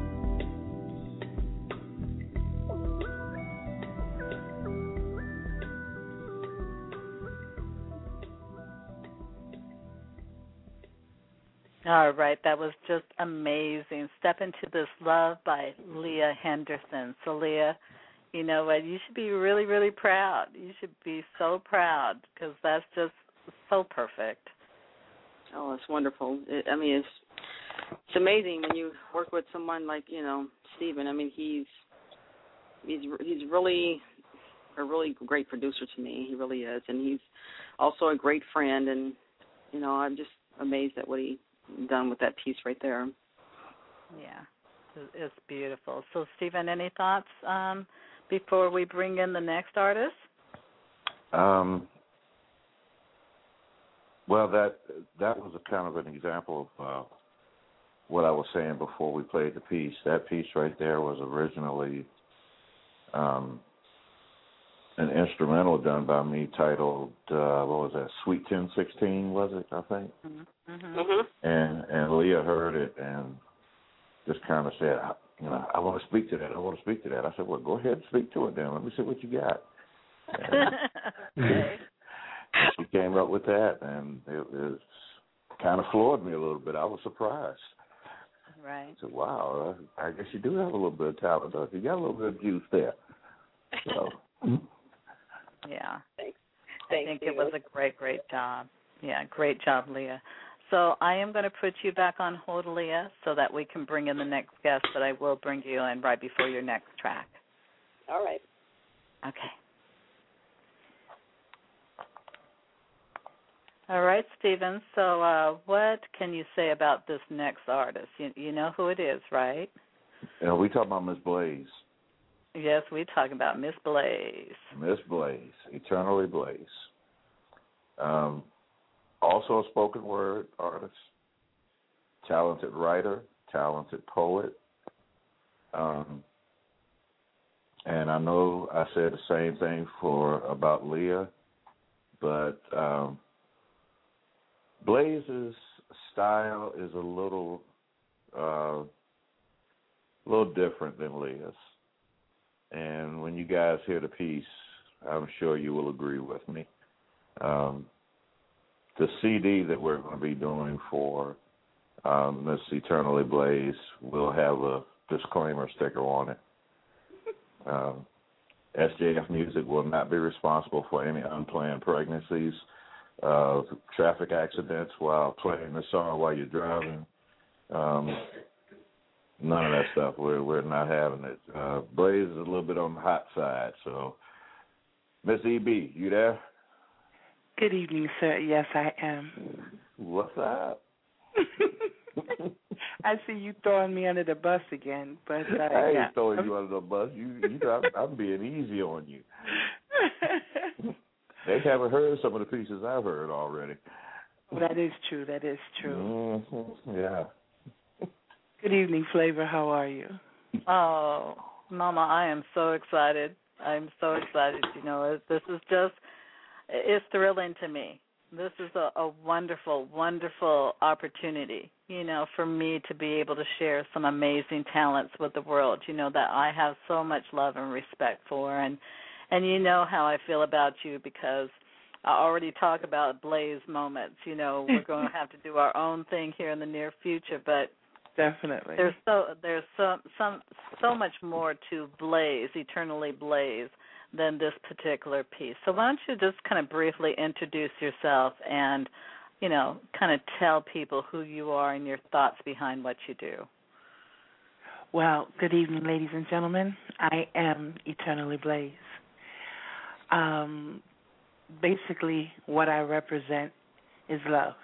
All right, that was just amazing. Step into this love by Leah Henderson. So, Leah, you know what? You should be really, really proud. You should be so proud because that's just so perfect. Oh, it's wonderful. I mean, it's amazing when you work with someone like Stephen. I mean, he's really a really great producer to me. He really is, and he's also a great friend. And I'm just amazed at what he done with that piece right there. Yeah, it's beautiful. So, Stephen, any thoughts before we bring in the next artist? Well, that was a kind of an example of what I was saying before we played the piece. That piece right there was originally an instrumental done by me titled, what was that, Sweet 1016, was it, I think? Mm-hmm. And Leah heard it and just kind of said, I want to speak to that. I want to speak to that. I said, well, go ahead and speak to it then. Let me see what you got. Okay. She came up with that, and it kind of floored me a little bit. I was surprised. Right. I said, wow, I guess you do have a little bit of talent. You got a little bit of juice there. So. Yeah. Thanks. I think it was a great, great job. Yeah, great job, Leah. So I am going to put you back on hold, Leah, so that we can bring in the next guest, but I will bring you in right before your next track. All right. Okay. All right, Stephen. So what can you say about this next artist? You know who it is, right? And we talking about Miss Blaze. Yes, we talking about Miss Blaze. Miss Blaze, Eternally Blaze. Also a spoken word artist, talented writer, talented poet. And I know I said the same thing about Leah, but Blaze's style is a little different than Leah's. And when you guys hear the piece, I'm sure you will agree with me. The CD that we're going to be doing for Miss Eternally Blaze will have a disclaimer sticker on it. SJF Music will not be responsible for any unplanned pregnancies, traffic accidents while playing the song while you're driving. None of that stuff. We're not having it. Blaze is a little bit on the hot side. So, Miss E.B., you there? Good evening, sir. Yes, I am. What's up? I see you throwing me under the bus again, but I ain't throwing you under the bus. I'm being easy on you. They haven't heard some of the pieces I've heard already. That is true. That is true. Mm-hmm. Yeah. Good evening, Flavor. How are you? Oh, Mama, I am so excited. I'm so excited. You know, this is just, it's thrilling to me. This is a wonderful, wonderful opportunity, you know, for me to be able to share some amazing talents with the world, you know, that I have so much love and respect for. And you know how I feel about you because I already talk about Blaze moments. You know, we're going to have to do our own thing here in the near future, but definitely there's so much more to Blaze, Eternally Blaze, than this particular piece. So why don't you just kind of briefly introduce yourself and, you know, kind of tell people who you are and your thoughts behind what you do. Well, good evening, ladies and gentlemen. I am Eternally Blaze. Basically, what I represent is love.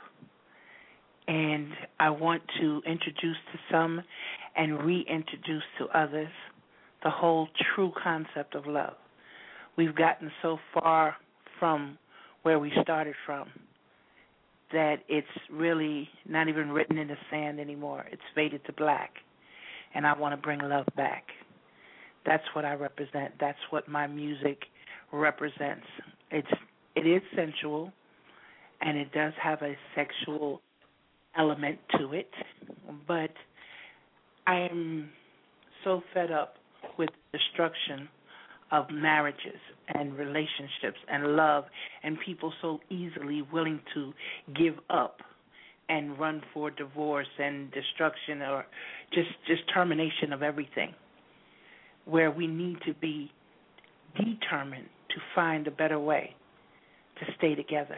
And I want to introduce to some and reintroduce to others the whole true concept of love. We've gotten so far from where we started from that it's really not even written in the sand anymore. It's faded to black. And I want to bring love back. That's what I represent. That's what my music represents. It is sensual, and it does have a sexual element to it, but I am so fed up with destruction of marriages and relationships and love and people so easily willing to give up and run for divorce and destruction or just termination of everything, where we need to be determined to find a better way to stay together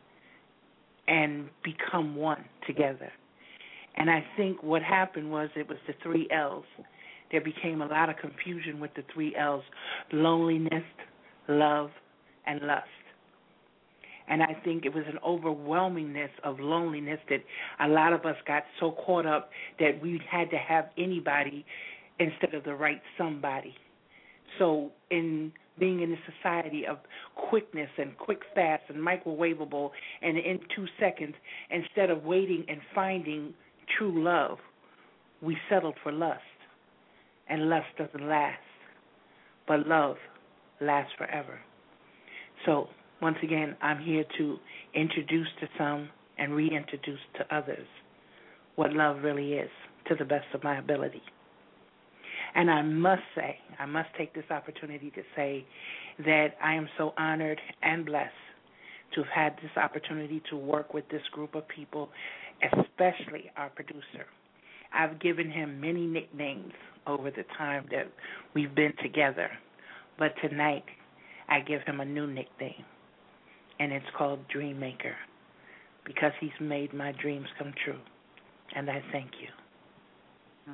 and become one together. And I think what happened was it was the 3 L's. There became a lot of confusion with the 3 L's, loneliness, love, and lust. And I think it was an overwhelmingness of loneliness that a lot of us got so caught up that we had to have anybody instead of the right somebody. So in being in a society of quickness and quick fast and microwavable and in 2 seconds, instead of waiting and finding true love, we settled for lust. And lust doesn't last, but love lasts forever. So once again, I'm here to introduce to some and reintroduce to others what love really is to the best of my ability. And I must take this opportunity to say that I am so honored and blessed to have had this opportunity to work with this group of people, especially our producer. I've given him many nicknames over the time that we've been together, but tonight I give him a new nickname, and it's called Dream Maker, because he's made my dreams come true, and I thank you.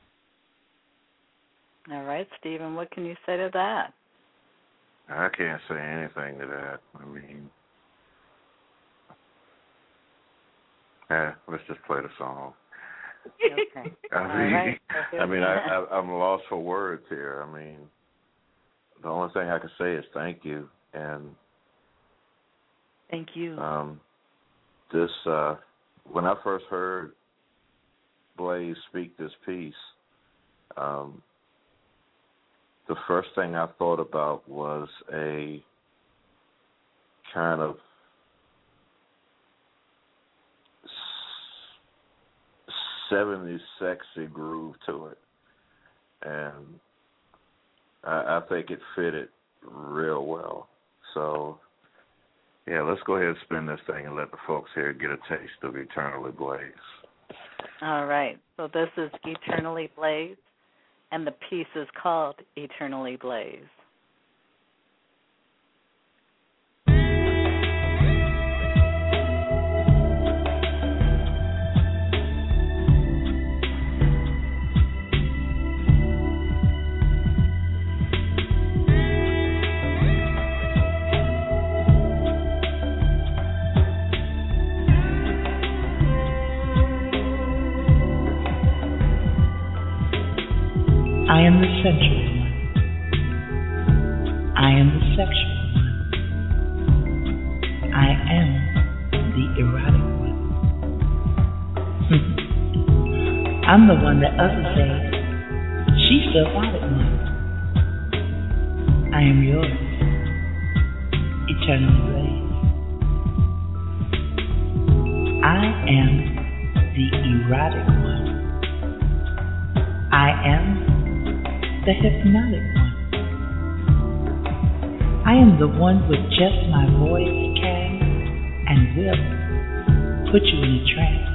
All right, Stephen, what can you say to that? I can't say anything to that. I mean, Let's just play the song. Okay. I'm lost for words here. I mean, the only thing I can say is thank you. And thank you. When I first heard Blaze speak this piece, the first thing I thought about was a kind of 70s sexy groove to it, and I think it fitted real well. So, yeah, let's go ahead and spin this thing and let the folks here get a taste of Eternally Blaze. All right. So this is Eternally Blaze, and the piece is called Eternally Blaze. I am the sensual one. I am the sexual one. I am the erotic one. I'm the one that others say, she's the erotic one. I am yours, eternally blaze. I am the erotic one. I am the hypnotic one. I am the one with just my voice can and will put you in a trance.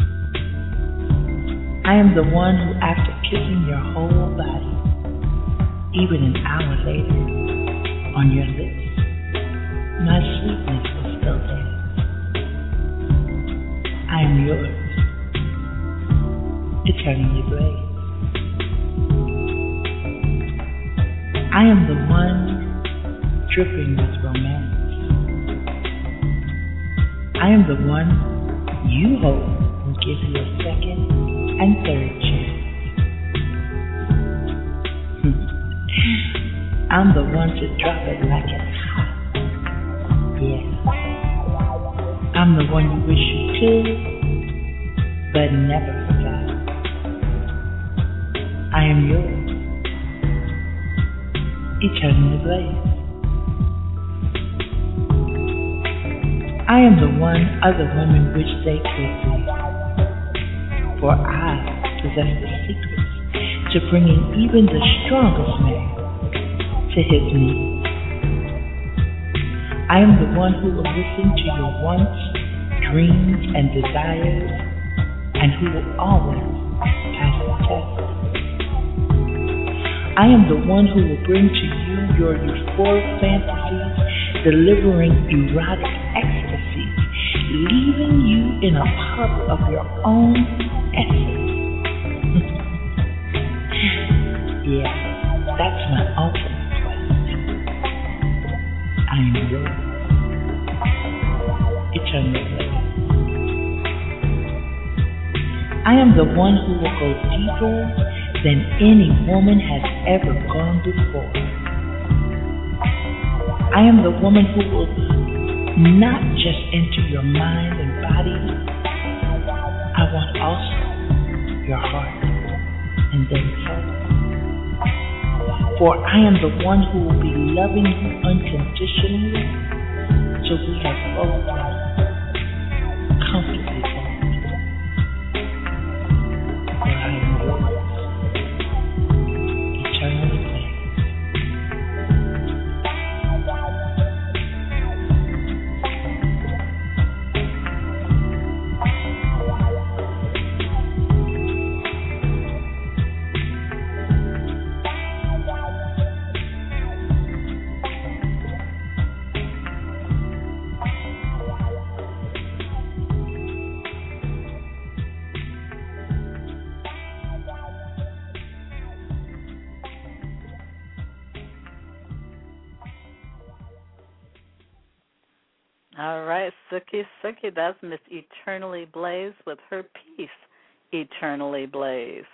I am the one who, after kissing your whole body, even an hour later, on your lips, my sweetness is still there. I am yours, eternally blaze. I am the one dripping with romance. I am the one you hope will give you a second and third chance. I'm the one to drop it like it's hot. Yeah. I'm the one you wish you could, but never forgot. I am yours, eternally blaze. I am the one other women wish they could be, for I possess the secrets to bringing even the strongest man to his knees. I am the one who will listen to your wants, dreams, and desires, and who will always pass the test. I am the one who will bring to you your euphoric fantasies, delivering erotic ecstasies, leaving you in a puddle of your own essence. Yeah, that's my ultimate quest. I am yours, eternally. I am the one who will go deeper than any woman has ever gone before. I am the woman who will not just enter your mind and body. I want also your heart and then soul. For I am the one who will be loving you unconditionally till we have both comfortably bonded. For I am yours, eternally blaze. All right, Suki, that's Miss Eternally Blaze with her piece, Eternally Blaze.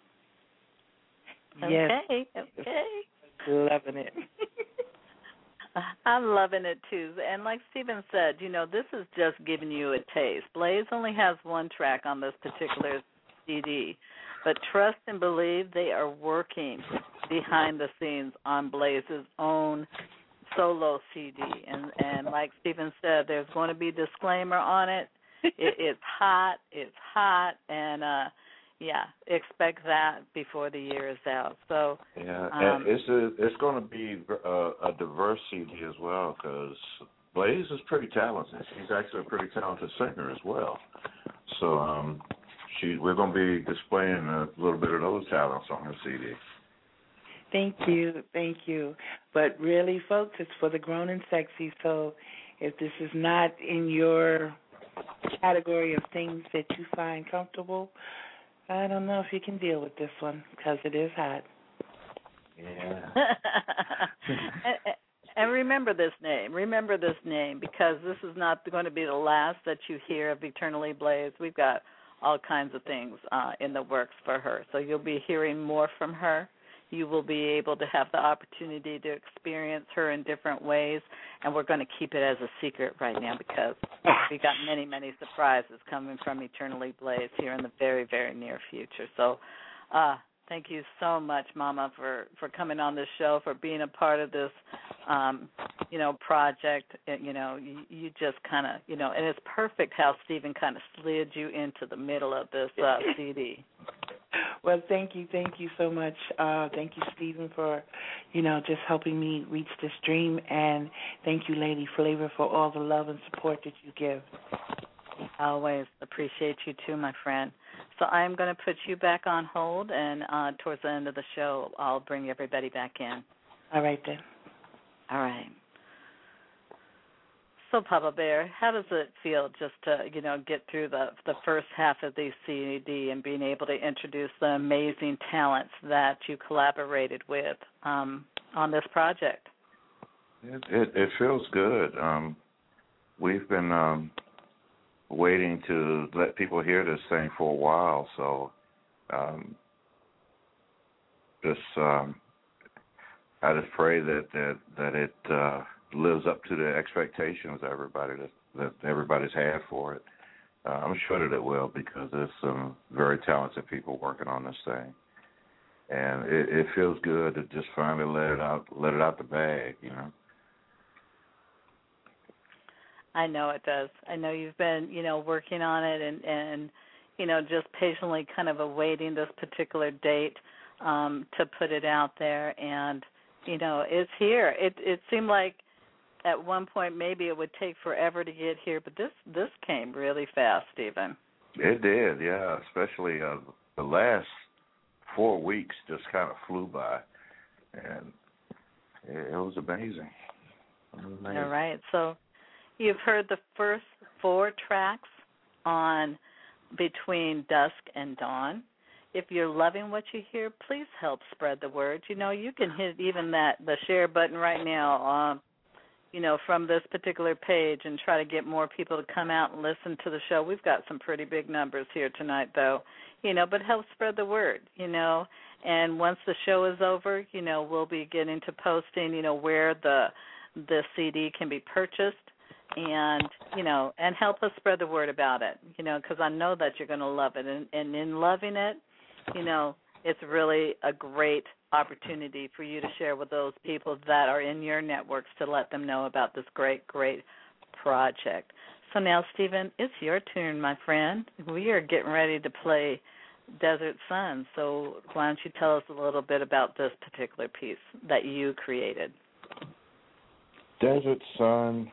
Yes. Okay. Loving it. I'm loving it, too. And like Stephen said, this is just giving you a taste. Blaze only has one track on this particular CD, but trust and believe they are working behind the scenes on Blaze's own solo CD. And like Stephen said, there's going to be a disclaimer on it. It's hot, and expect that before the year is out. So and it's going to be a diverse CD as well, because Blaze is pretty talented. She's actually a pretty talented singer as well. So we're going to be displaying a little bit of those talents on her CD. Thank you. But really, folks, it's for the grown and sexy. So if this is not in your category of things that you find comfortable, I don't know if you can deal with this one, because it is hot. Yeah. And remember this name, because this is not going to be the last that you hear of Eternally Blaze. We've got all kinds of things in the works for her. So you'll be hearing more from her. You will be able to have the opportunity to experience her in different ways, and we're going to keep it as a secret right now, because we've got many, many surprises coming from Eternally Blaze here in the very, very near future. So thank you so much, Mama, for coming on this show, for being a part of this, project. You just kind of, and it's perfect how Stephen kind of slid you into the middle of this CD. Well, thank you so much. Thank you, Stephen, for, just helping me reach this dream. And thank you, Lady Flavor, for all the love and support that you give. Always appreciate you too, my friend. So I'm going to put you back on hold, and towards the end of the show, I'll bring everybody back in. All right, then. All right. So, Papa Bear, how does it feel just to, get through the first half of the CD and being able to introduce the amazing talents that you collaborated with on this project? It feels good. We've been waiting to let people hear this thing for a while, so I just pray that it lives up to the expectations that everybody's had for it. I'm sure that it will, because there's some very talented people working on this thing, and it feels good to just finally let it out the bag. I know it does. I know you've been, working on it and just patiently kind of awaiting this particular date to put it out there, and it's here. It seemed like at one point maybe it would take forever to get here, but this came really fast, Stephen. It did, yeah. Especially the last 4 weeks just kind of flew by, and it was amazing. All right. So you've heard the first 4 tracks on Between Dusk and Dawn. If you're loving what you hear, please help spread the word. You can hit even the share button right now, from this particular page, and try to get more people to come out and listen to the show. We've got some pretty big numbers here tonight, though, but help spread the word, And once the show is over, we'll be getting to posting, where the CD can be purchased, and help us spread the word about it, because I know that you're going to love it. And in loving it, it's really a great opportunity for you to share with those people that are in your networks, to let them know about this great, great project. So now, Stephen, it's your turn, my friend. We are getting ready to play Desert Sun, so why don't you tell us a little bit about this particular piece that you created? Desert Sun,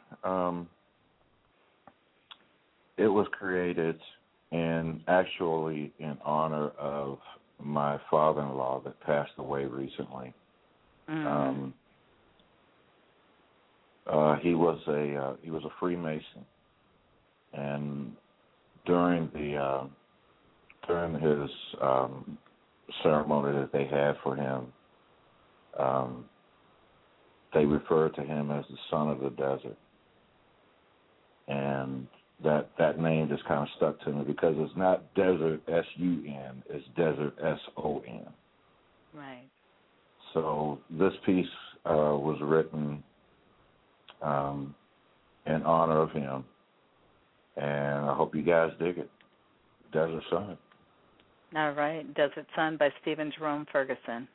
it was created actually in honor of my father-in-law that passed away recently. Mm-hmm. He was a Freemason, and during his ceremony that they had for him, they referred to him as the son of the desert. that name just kind of stuck to me because it's not Desert S-U-N, it's Desert S-O-N. Right. So this piece was written in honor of him, and I hope you guys dig it. Desert Sun. All right. Desert Sun by Stephen Jerome Ferguson.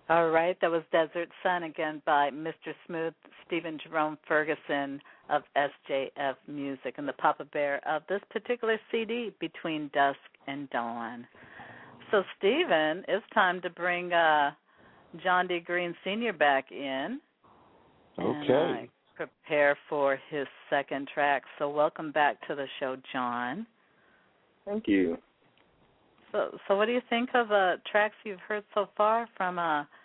All right, that was Desert Sun again by Mr. Smooth, Stephen Jerome Ferguson of SJF Music, and the Papa Bear of this particular CD, Between Dusk and Dawn. So, Stephen, it's time to bring John D. Green Sr. back in. Okay. And prepare for his second track. So welcome back to the show, John. Thank you. So what do you think of tracks you've heard so far from,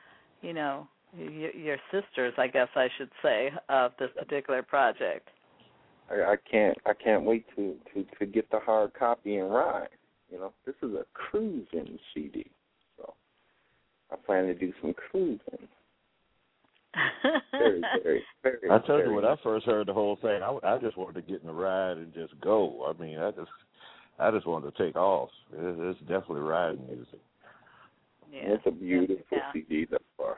your sisters, I guess I should say, of this particular project? I can't wait to get the hard copy and ride. This is a cruising CD, so I plan to do some cruising. Very, very, very. I tell you, when I first heard the whole thing, I just wanted to get in the ride and just go. I mean, I just wanted to take off. It's definitely riding music. Yeah. It's a beautiful CD thus far.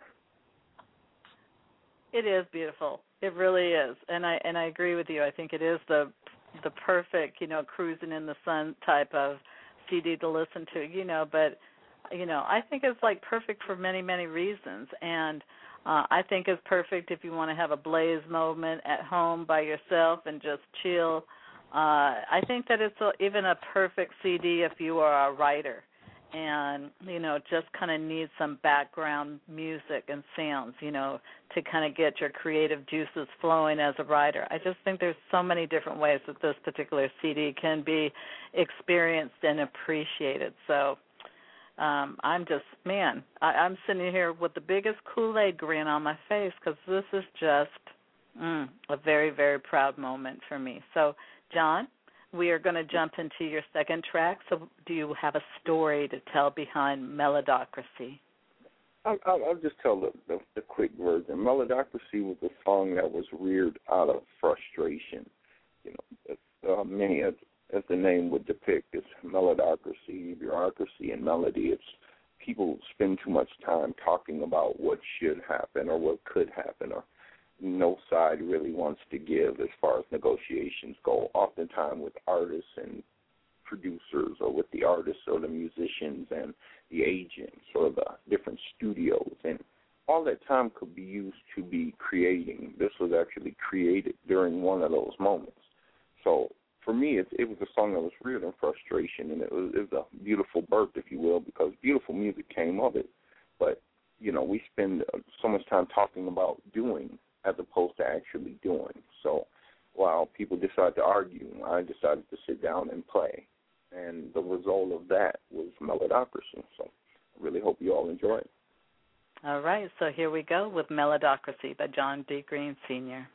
It is beautiful. It really is, and I agree with you. I think it is the perfect, cruising in the sun type of CD to listen to. But I think it's like perfect for many, many reasons, and I think it's perfect if you want to have a blaze moment at home by yourself and just chill. I think that it's even a perfect CD if you are a writer and, just kind of need some background music and sounds, to kind of get your creative juices flowing as a writer. I just think there's so many different ways that this particular CD can be experienced and appreciated. So I'm sitting here with the biggest Kool-Aid grin on my face because this is just a very, very proud moment for me. So, John, we are going to jump into your second track. So do you have a story to tell behind Melodocracy? I'll just tell the quick version. Melodocracy was a song that was reared out of frustration. As the name would depict, it's melodocracy, bureaucracy, and melody. It's people spend too much time talking about what should happen or what could happen, or no side really wants to give as far as negotiations go, oftentimes with artists and producers, or with the artists or the musicians and the agents or the different studios. And all that time could be used to be creating. This was actually created during one of those moments. So for me, it was a song that was reared in frustration, and it was a beautiful birth, if you will, because beautiful music came of it. But, we spend so much time talking about doing as opposed to actually doing. So while people decide to argue, I decided to sit down and play. And the result of that was Melodocracy. So I really hope you all enjoy it. All right, so here we go with Melodocracy by John D. Green Sr.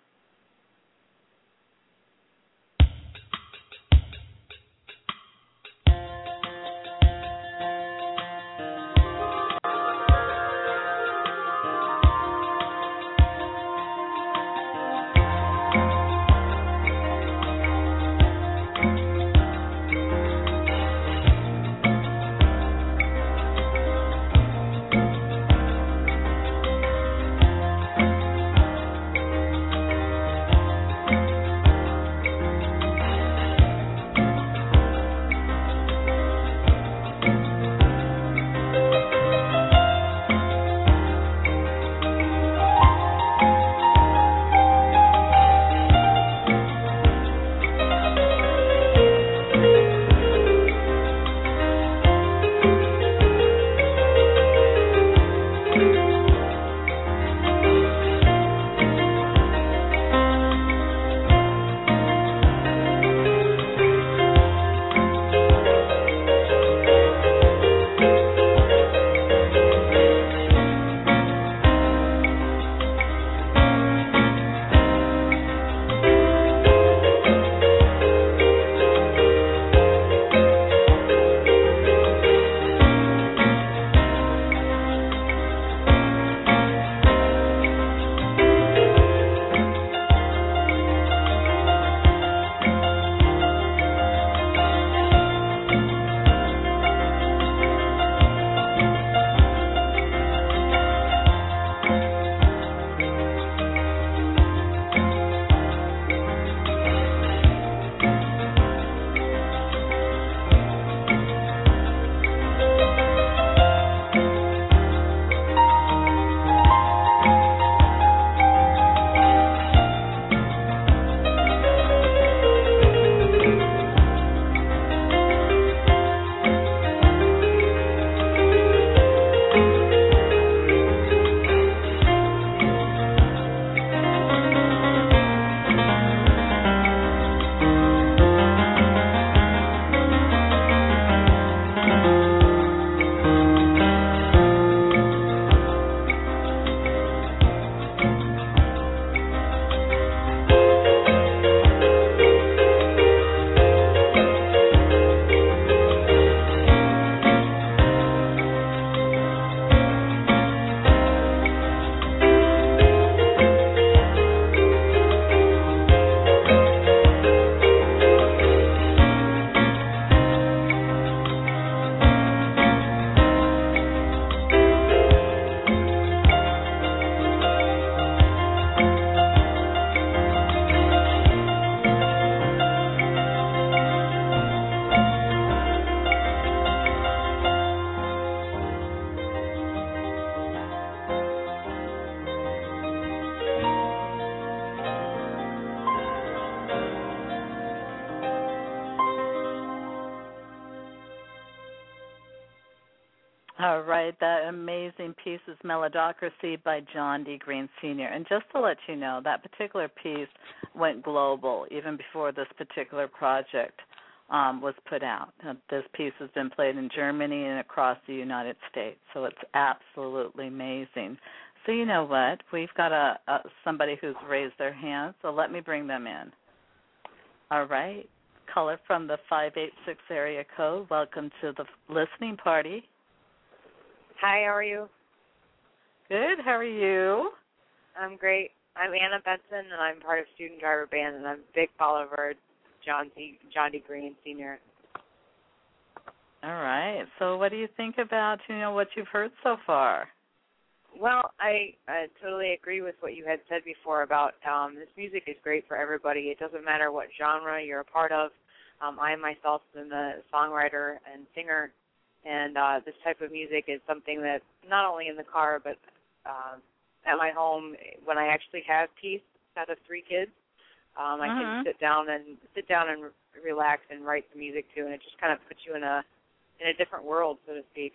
All right, that amazing piece is Melodocracy by John D. Green Sr. And just to let you know, that particular piece went global even before this particular project was put out. This piece has been played in Germany and across the United States, so it's absolutely amazing. So you know what? We've got somebody who's raised their hand, so let me bring them in. All right. Caller from the 586 area code, welcome to the listening party. Hi, how are you? Good, how are you? I'm great. I'm Anna Benson, and I'm part of Student Driver Band, and I'm a big follower of John D. Green Sr. All right. So what do you think about, what you've heard so far? Well, I totally agree with what you had said before about this music is great for everybody. It doesn't matter what genre you're a part of. I myself am a songwriter and singer, and this type of music is something that not only in the car but at my home when I actually have peace out of 3 kids, I can sit down and relax and write the music too, and it just kind of puts you in a different world, so to speak.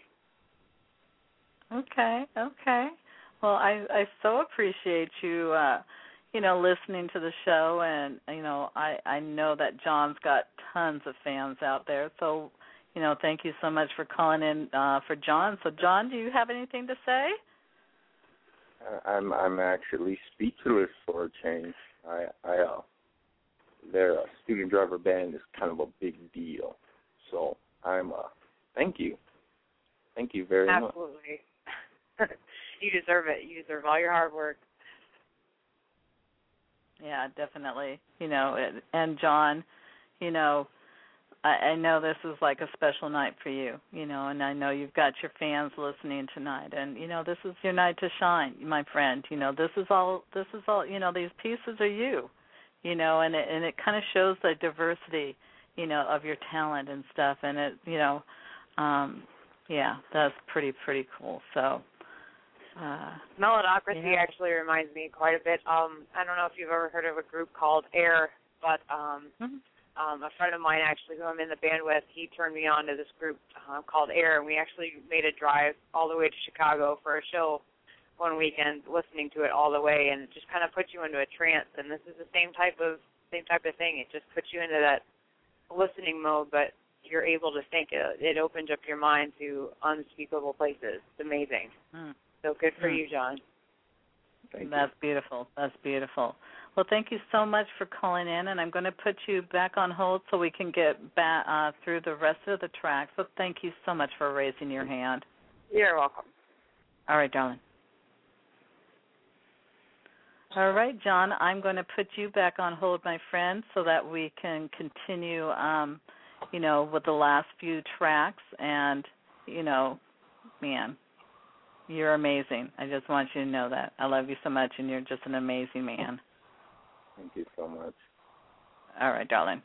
Okay. Well, I so appreciate you, listening to the show, and I know that John's got tons of fans out there. So, thank you so much for calling in for John. So, John, do you have anything to say? I'm actually speechless for a change. Their Student Driver Band is kind of a big deal. So thank you. Thank you very much. Absolutely. You deserve it. You deserve all your hard work. Yeah, definitely. And John, I know this is like a special night for you, and I know you've got your fans listening tonight, and this is your night to shine, my friend. This is all. These pieces are you, and it kind of shows the diversity, of your talent and stuff, and it, yeah, that's pretty cool. So. Melodocracy actually reminds me quite a bit. I don't know if you've ever heard of a group called Air, but a friend of mine actually who I'm in the band with, he turned me on to this group called Air, and we actually made a drive all the way to Chicago for a show one weekend, listening to it all the way, and it just kind of puts you into a trance. And this is the same type of thing. It just puts you into that listening mode, but you're able to think. It opens up your mind to unspeakable places. It's amazing. So good for you, John. That's beautiful. Well, thank you so much for calling in, and I'm going to put you back on hold so we can get back through the rest of the track. So thank you so much for raising your hand. You're welcome. All right, darling. All right, John, I'm going to put you back on hold, my friend, so that we can continue, with the last few tracks. And, man, you're amazing. I just want you to know that. I love you so much, and you're just an amazing man. Thank you so much. All right, darling.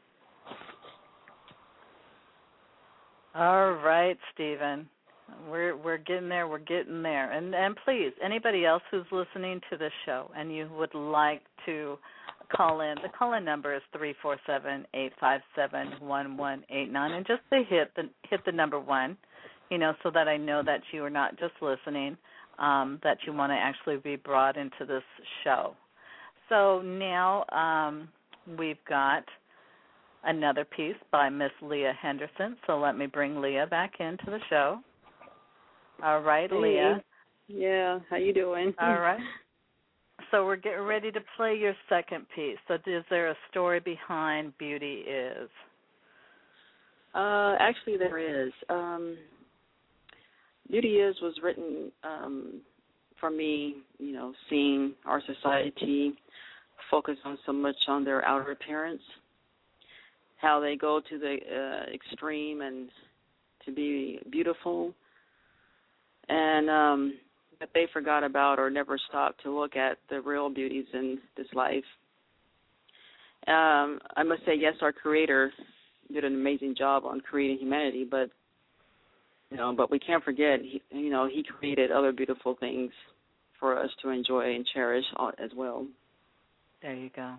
All right, Stephen. We're getting there. And please, anybody else who's listening to this show and you would like to call in, the call-in number is 347-857-1189, and just say hit the number 1. So that I know that you are not just listening, that you want to actually be brought into this show. So now we've got another piece by Miss Leah Henderson. So let me bring Leah back into the show. All right, hey. Leah. Yeah, how you doing? All right. So we're getting ready to play your second piece. So is there a story behind Beauty Is? Actually, there is. Beauty Is was written for me, seeing our society focus on so much on their outer appearance, how they go to the extreme and to be beautiful, and that they forgot about or never stopped to look at the real beauties in this life. I must say, yes, our Creator did an amazing job on creating humanity, but we can't forget, he created other beautiful things for us to enjoy and cherish as well. There you go.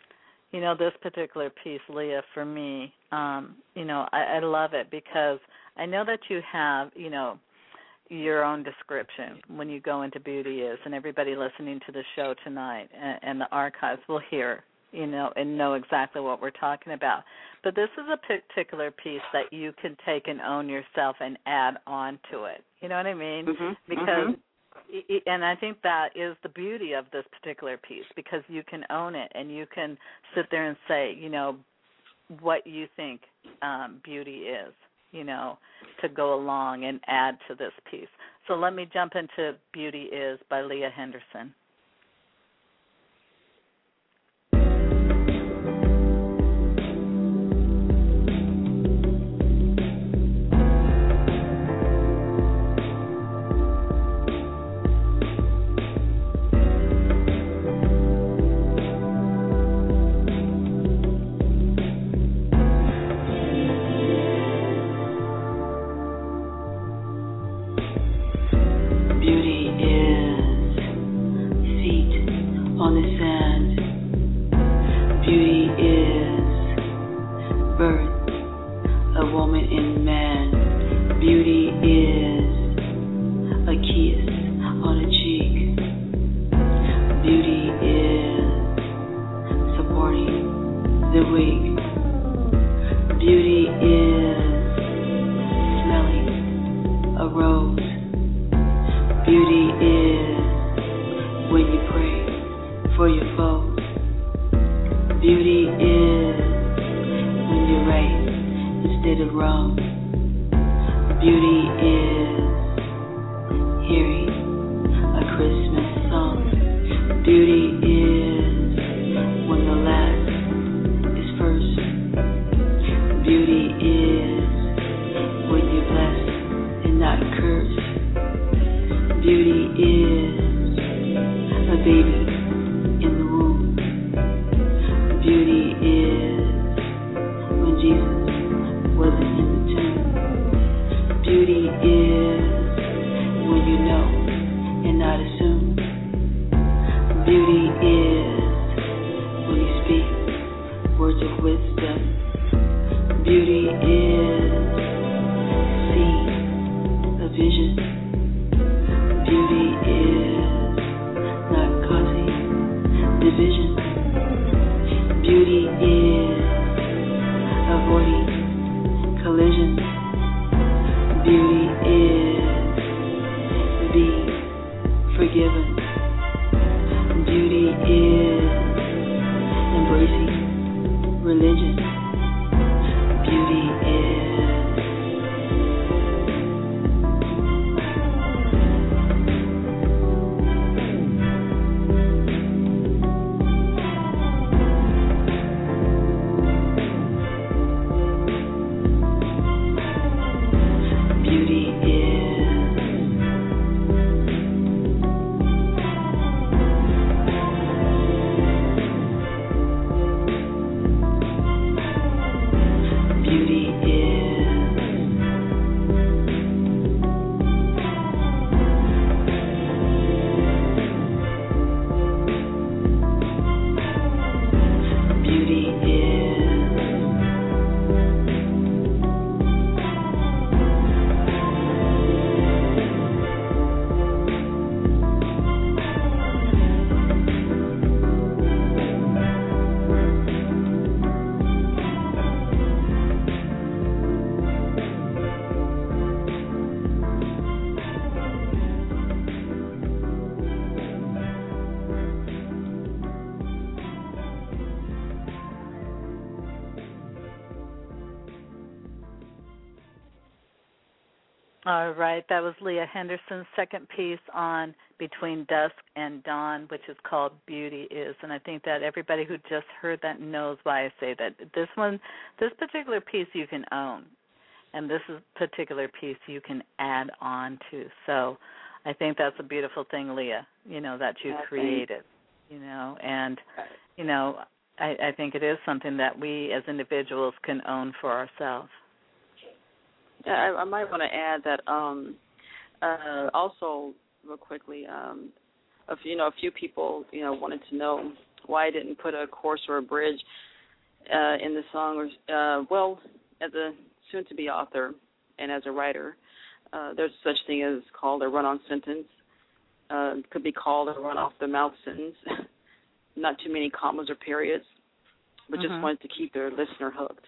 This particular piece, Leah, for me, I love it because I know that you have, your own description when you go into Beauty Is, and everybody listening to the show tonight and the archives will hear, and know exactly what we're talking about. But this is a particular piece that you can take and own yourself and add on to it. You know what I mean? Mm-hmm. Because, and I think that is the beauty of this particular piece, because you can own it and you can sit there and say, what you think beauty is, to go along and add to this piece. So let me jump into Beauty Is by Leah Henderson. All right, that was Leah Henderson's second piece on Between Dusk and Dawn, which is called Beauty Is. And I think that everybody who just heard that knows why I say that. This particular piece you can own, and this is particular piece you can add on to. So I think that's a beautiful thing, Leah, that you created, and, I think it is something that we as individuals can own for ourselves. Yeah, I might want to add that also real quickly, a few people wanted to know why I didn't put a chorus or a bridge in the song. Well, as a soon-to-be author and as a writer. There's such thing as called a run-on sentence. Could be called a run-off-the-mouth sentence. Not too many commas or periods, but just wanted to keep their listener hooked.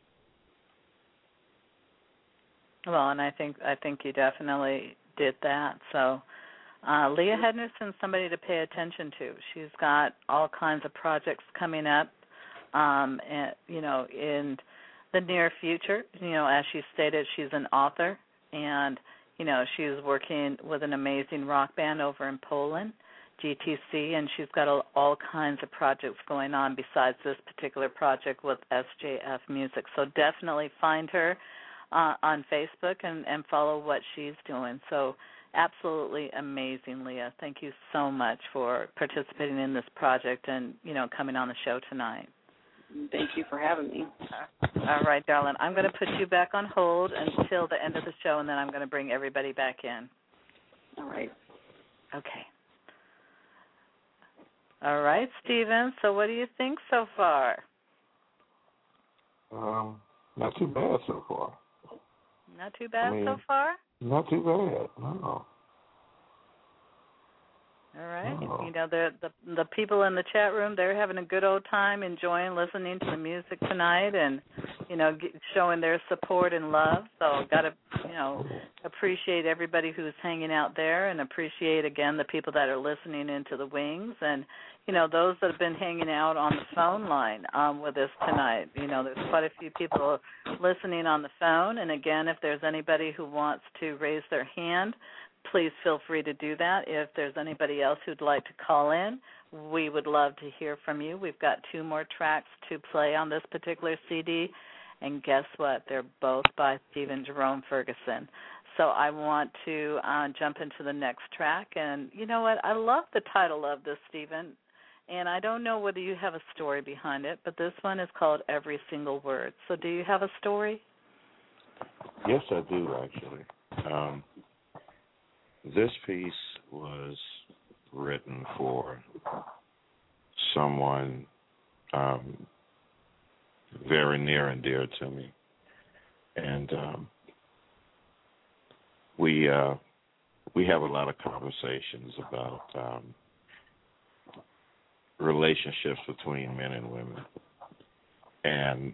Well, and I think you definitely did that. So Leah Henderson's somebody to pay attention to. She's got all kinds of projects coming up, and, in the near future. As she stated, she's an author, and, she's working with an amazing rock band over in Poland, GTC, and she's got all kinds of projects going on besides this particular project with SJF Music. So definitely find her on Facebook and follow what she's doing. So absolutely amazing, Leah. Thank you so much for participating in this project and, coming on the show tonight. Thank you for having me. All right, darling. I'm going to put you back on hold until the end of the show, and then I'm going to bring everybody back in. All right. Okay. All right, Stephen. So what do you think so far? Not too bad so far. Not too bad so far? Not too bad, no. All right. Oh. The people in the chat room, they're having a good old time enjoying listening to the music tonight and, showing their support and love. So got to, appreciate everybody who's hanging out there and appreciate, again, the people that are listening into the wings and, those that have been hanging out on the phone line with us tonight. There's quite a few people listening on the phone. And, again, if there's anybody who wants to raise their hand, please feel free to do that. If there's anybody else who'd like to call in, we would love to hear from you. We've got 2 more tracks to play on this particular CD, and guess what? They're both by Stephen Jerome Ferguson. So I want to jump into the next track, and you know what? I love the title of this, Stephen, and I don't know whether you have a story behind it, but this one is called Every Single Word. So do you have a story? Yes, I do, actually. This piece was written for someone very near and dear to me. And we have a lot of conversations about relationships between men and women. And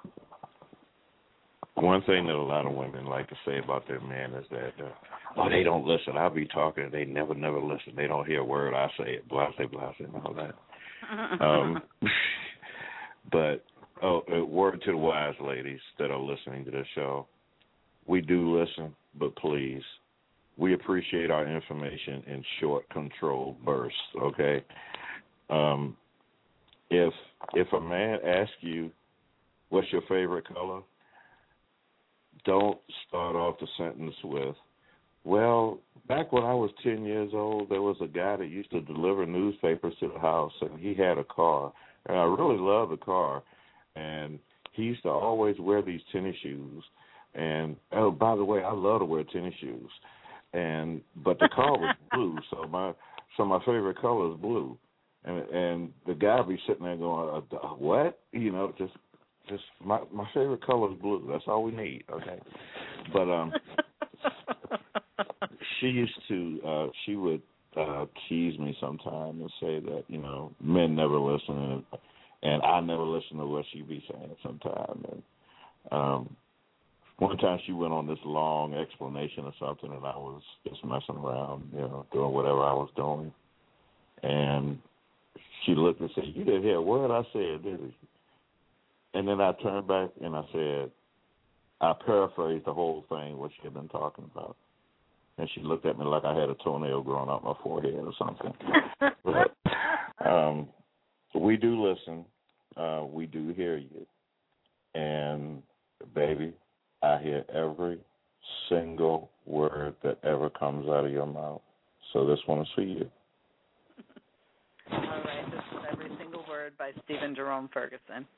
one thing that a lot of women like to say about their men is that, they don't listen. I'll be talking, they never listen. They don't hear a word I say, blase, and all that. But, a word to the wise ladies that are listening to this show. We do listen, but please, we appreciate our information in short, controlled bursts, okay? If a man asks you, what's your favorite color? Don't start off the sentence with, well, back when I was 10 years old, there was a guy that used to deliver newspapers to the house, and he had a car, and I really loved the car, and he used to always wear these tennis shoes, and, oh, by the way, I love to wear tennis shoes, but the car was blue, so my favorite color is blue, and the guy be sitting there going, what? Just my favorite color is blue. That's all we need, okay? But she would tease me sometime and say that, men never listen, and I never listen to what she be saying sometime. And one time she went on this long explanation or something, and I was just messing around, doing whatever I was doing. And she looked and said, you didn't hear a word I said, did you? And then I turned back and I said, I paraphrased the whole thing, what she had been talking about. And she looked at me like I had a toenail growing out my forehead or something. But we do listen. We do hear you. And, baby, I hear every single word that ever comes out of your mouth. So this one is for you. All right. This is Every Single Word by Stephen Jerome Ferguson.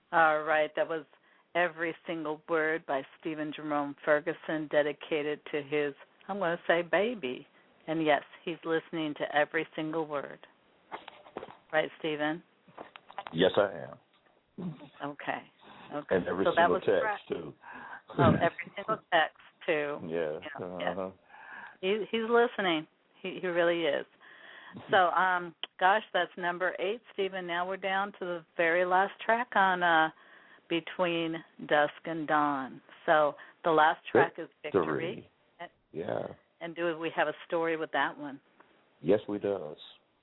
All right, that was Every Single Word by Stephen Jerome Ferguson, dedicated to his, I'm going to say, baby. And yes, he's listening to every single word. Right, Stephen? Yes, I am. Okay. And every single text, too. Oh, every single text, too. Yeah. Yeah. He's listening. He really is. So, gosh, that's number 8, Stephen. Now we're down to the very last track on Between Dusk and Dawn. So the last track is Victory. Yeah. And do we have a story with that one? Yes, we does.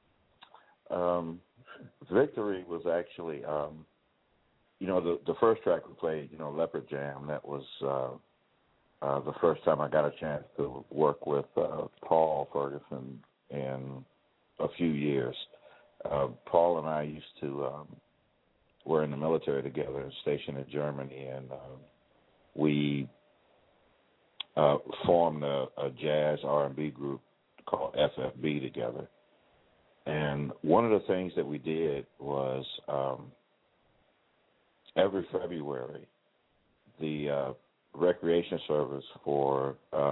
Victory was actually, the first track we played, Leopard Jam. That was the first time I got a chance to work with Paul Ferguson in a few years. Paul and I used to were in the military together, stationed in Germany, and we formed a jazz R&B group called FFB together. And one of the things that we did was every February, the recreation service for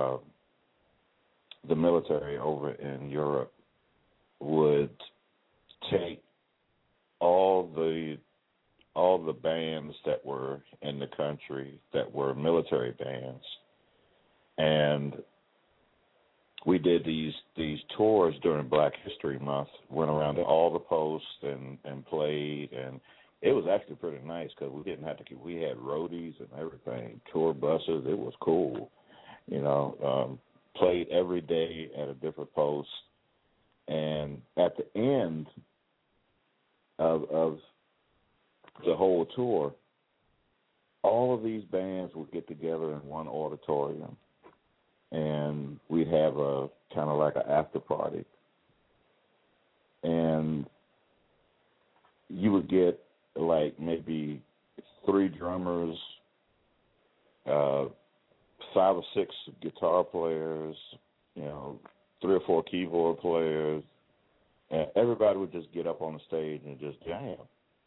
the military over in Europe would take all the bands that were in the country that were military bands, and we did these tours during Black History Month, went around to all the posts and played, and it was actually pretty nice because we didn't have to we had roadies and everything, tour buses. It was cool, played every day at a different post, and at the end of the whole tour, all of these bands would get together in one auditorium, and we'd have a kind of like an after party. And you would get like maybe 3 drummers, 5 or 6 guitar players, 3 or 4 keyboard players, and everybody would just get up on the stage and just jam.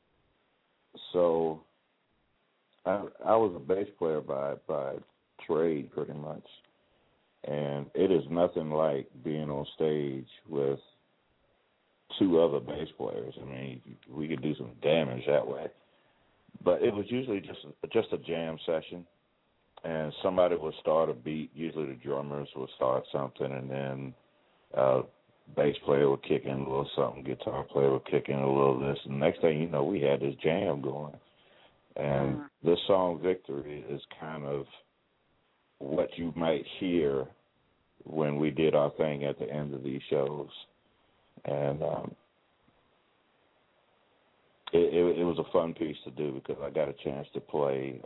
So I was a bass player by trade, pretty much, and it is nothing like being on stage with 2 other bass players. I mean, we could do some damage that way. But it was usually just a jam session, and somebody would start a beat. Usually the drummers would start something, and then bass player would kick in a little something, guitar player would kick in a little this, and next thing you know, we had this jam going. And this song, Victory, is kind of what you might hear when we did our thing at the end of these shows. And it was a fun piece to do because I got a chance to play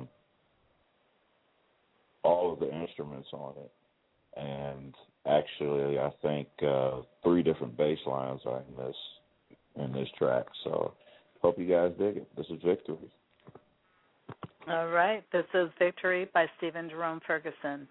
all of the instruments on it. And actually, I think 3 different bass lines are in this track. So hope you guys dig it. This is Victory. All right. This is Victory by Stephen Jerome Ferguson.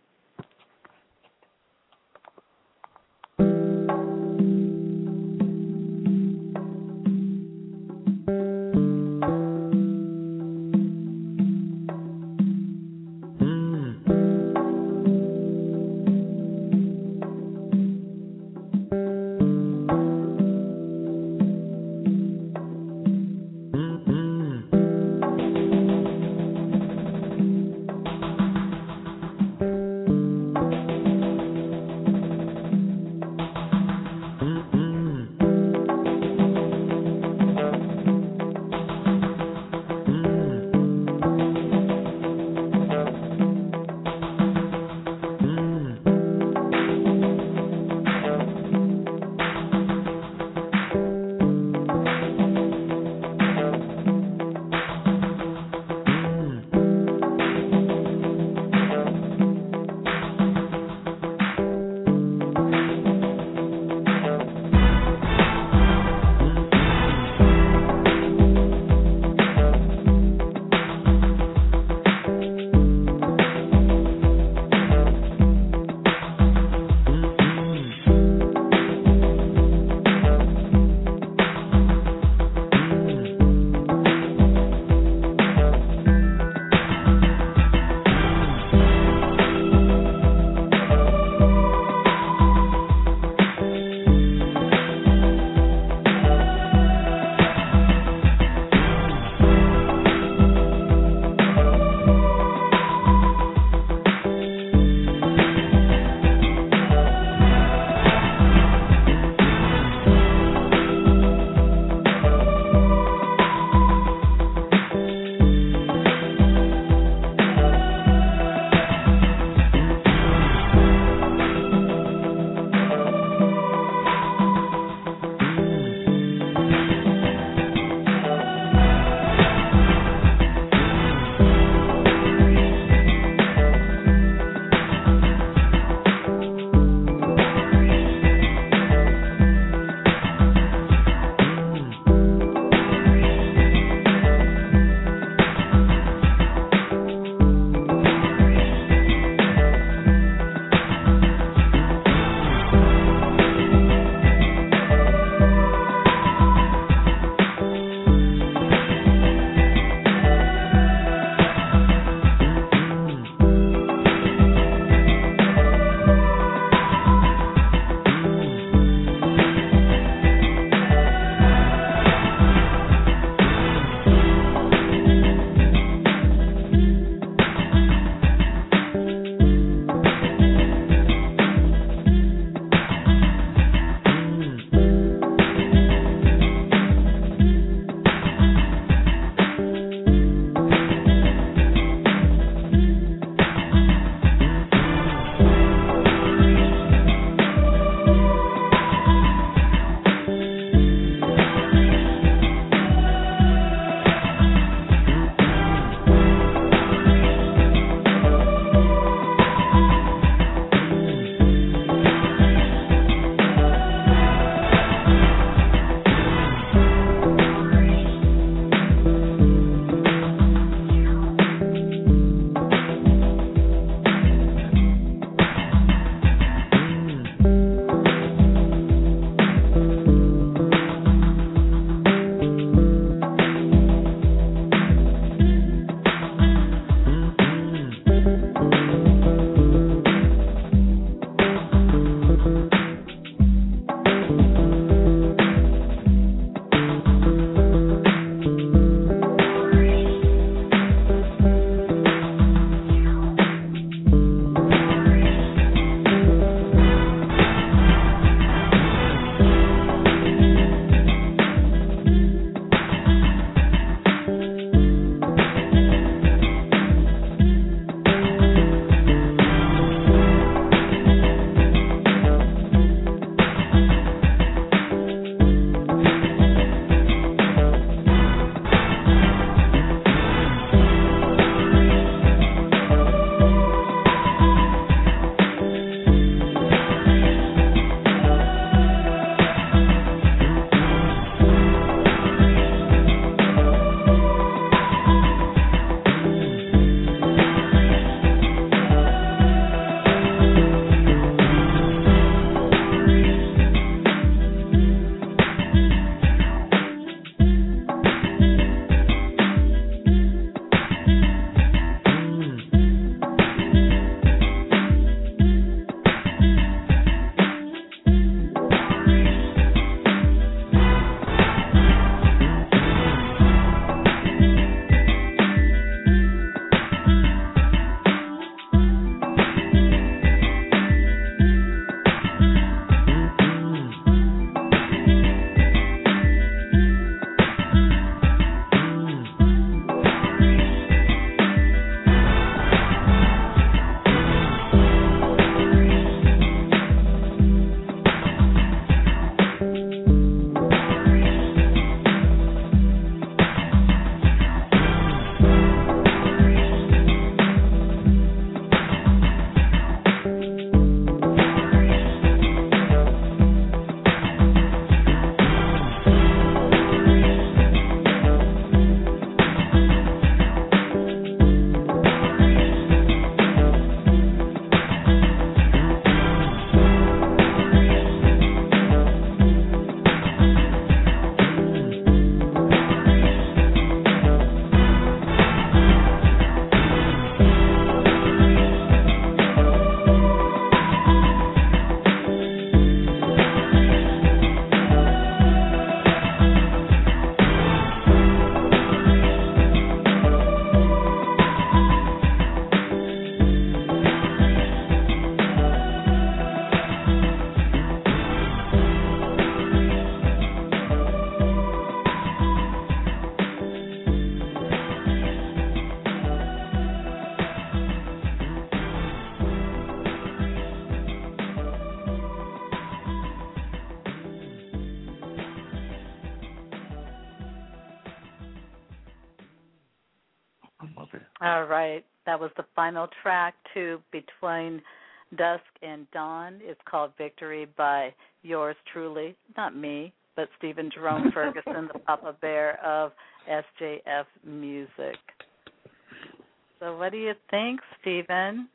All right. That was the final track to Between Dusk and Dawn. It's called Victory by yours truly, not me, but Stephen Jerome Ferguson, the Papa Bear of SJF Music. So what do you think, Stephen?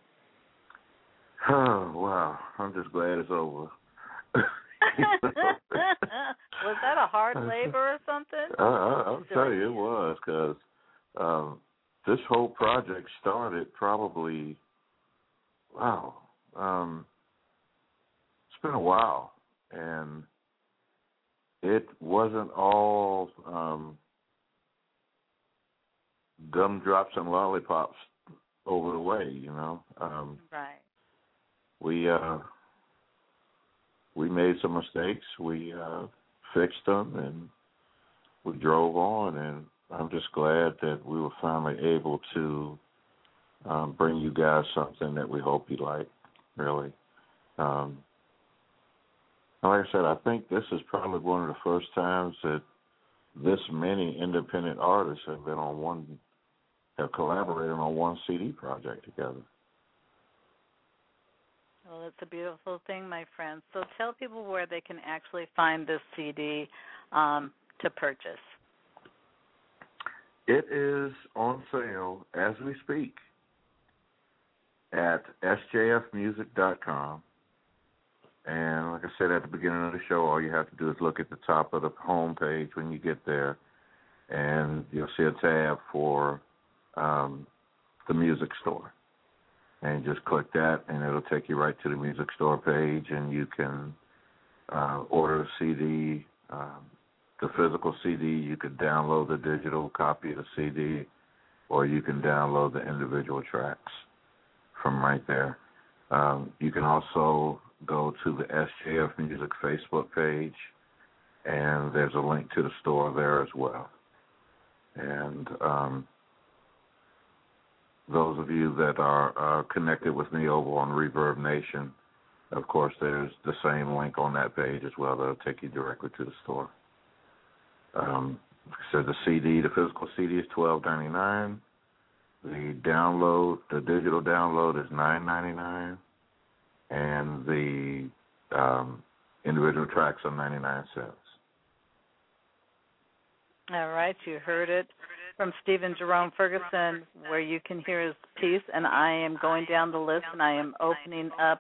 Oh, wow. I'm just glad it's over. Was that a hard labor or something? I'll tell you, it was, because this whole project started probably, it's been a while, and it wasn't all gumdrops and lollipops over the way, you know. Right. We made some mistakes. We fixed them, and we drove on, and I'm just glad that we were finally able to bring you guys something that we hope you like, really. Like I said, I think this is probably one of the first times that this many independent artists have collaborated on one CD project together. Well, it's a beautiful thing, my friends. So tell people where they can actually find this CD to purchase. It is on sale as we speak at sjfmusic.com. And like I said at the beginning of the show, all you have to do is look at the top of the home page when you get there, and you'll see a tab for the music store. And just click that, and it'll take you right to the music store page, and you can order a CD, the physical CD. You could download the digital copy of the CD, or you can download the individual tracks from right there. You can also go to the SJF Music Facebook page, and there's a link to the store there as well. And those of you that are connected with me over on Reverb Nation, of course, there's the same link on that page as well that'll take you directly to the store. So the physical CD is $12.99. The digital download is $9.99, and the individual tracks are 99 cents. All right, you heard it from Stephen Jerome Ferguson, where you can hear his piece, and I am going down the list, and I am opening up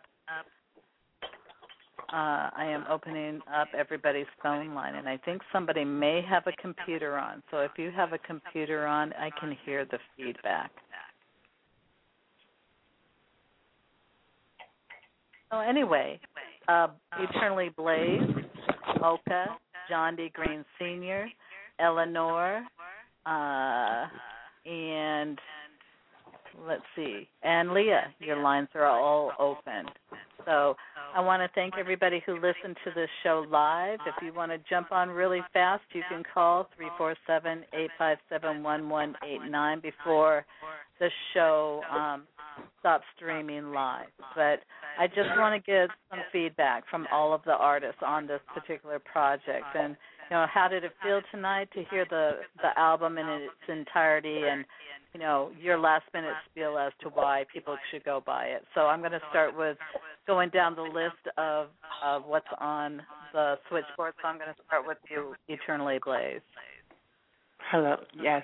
everybody's phone line, and I think somebody may have a computer on. So if you have a computer on, I can hear the feedback. So anyway, Eternally Blaze, Oka, John D. Green Sr., Eleanor, and let's see, and Leah, your lines are all open. So I want to thank everybody who listened to this show live. If you want to jump on really fast, you can call 347-857-1189 before the show stops streaming live. But I just want to get some feedback from all of the artists on this particular project. And, you know, how did it feel tonight to hear the album in its entirety, and, you know, your last-minute spiel as to why people should go buy it. So I'm going to start with going down the list of what's on the switchboard. So I'm going to start with you, Eternally Blaze. Hello. Yes.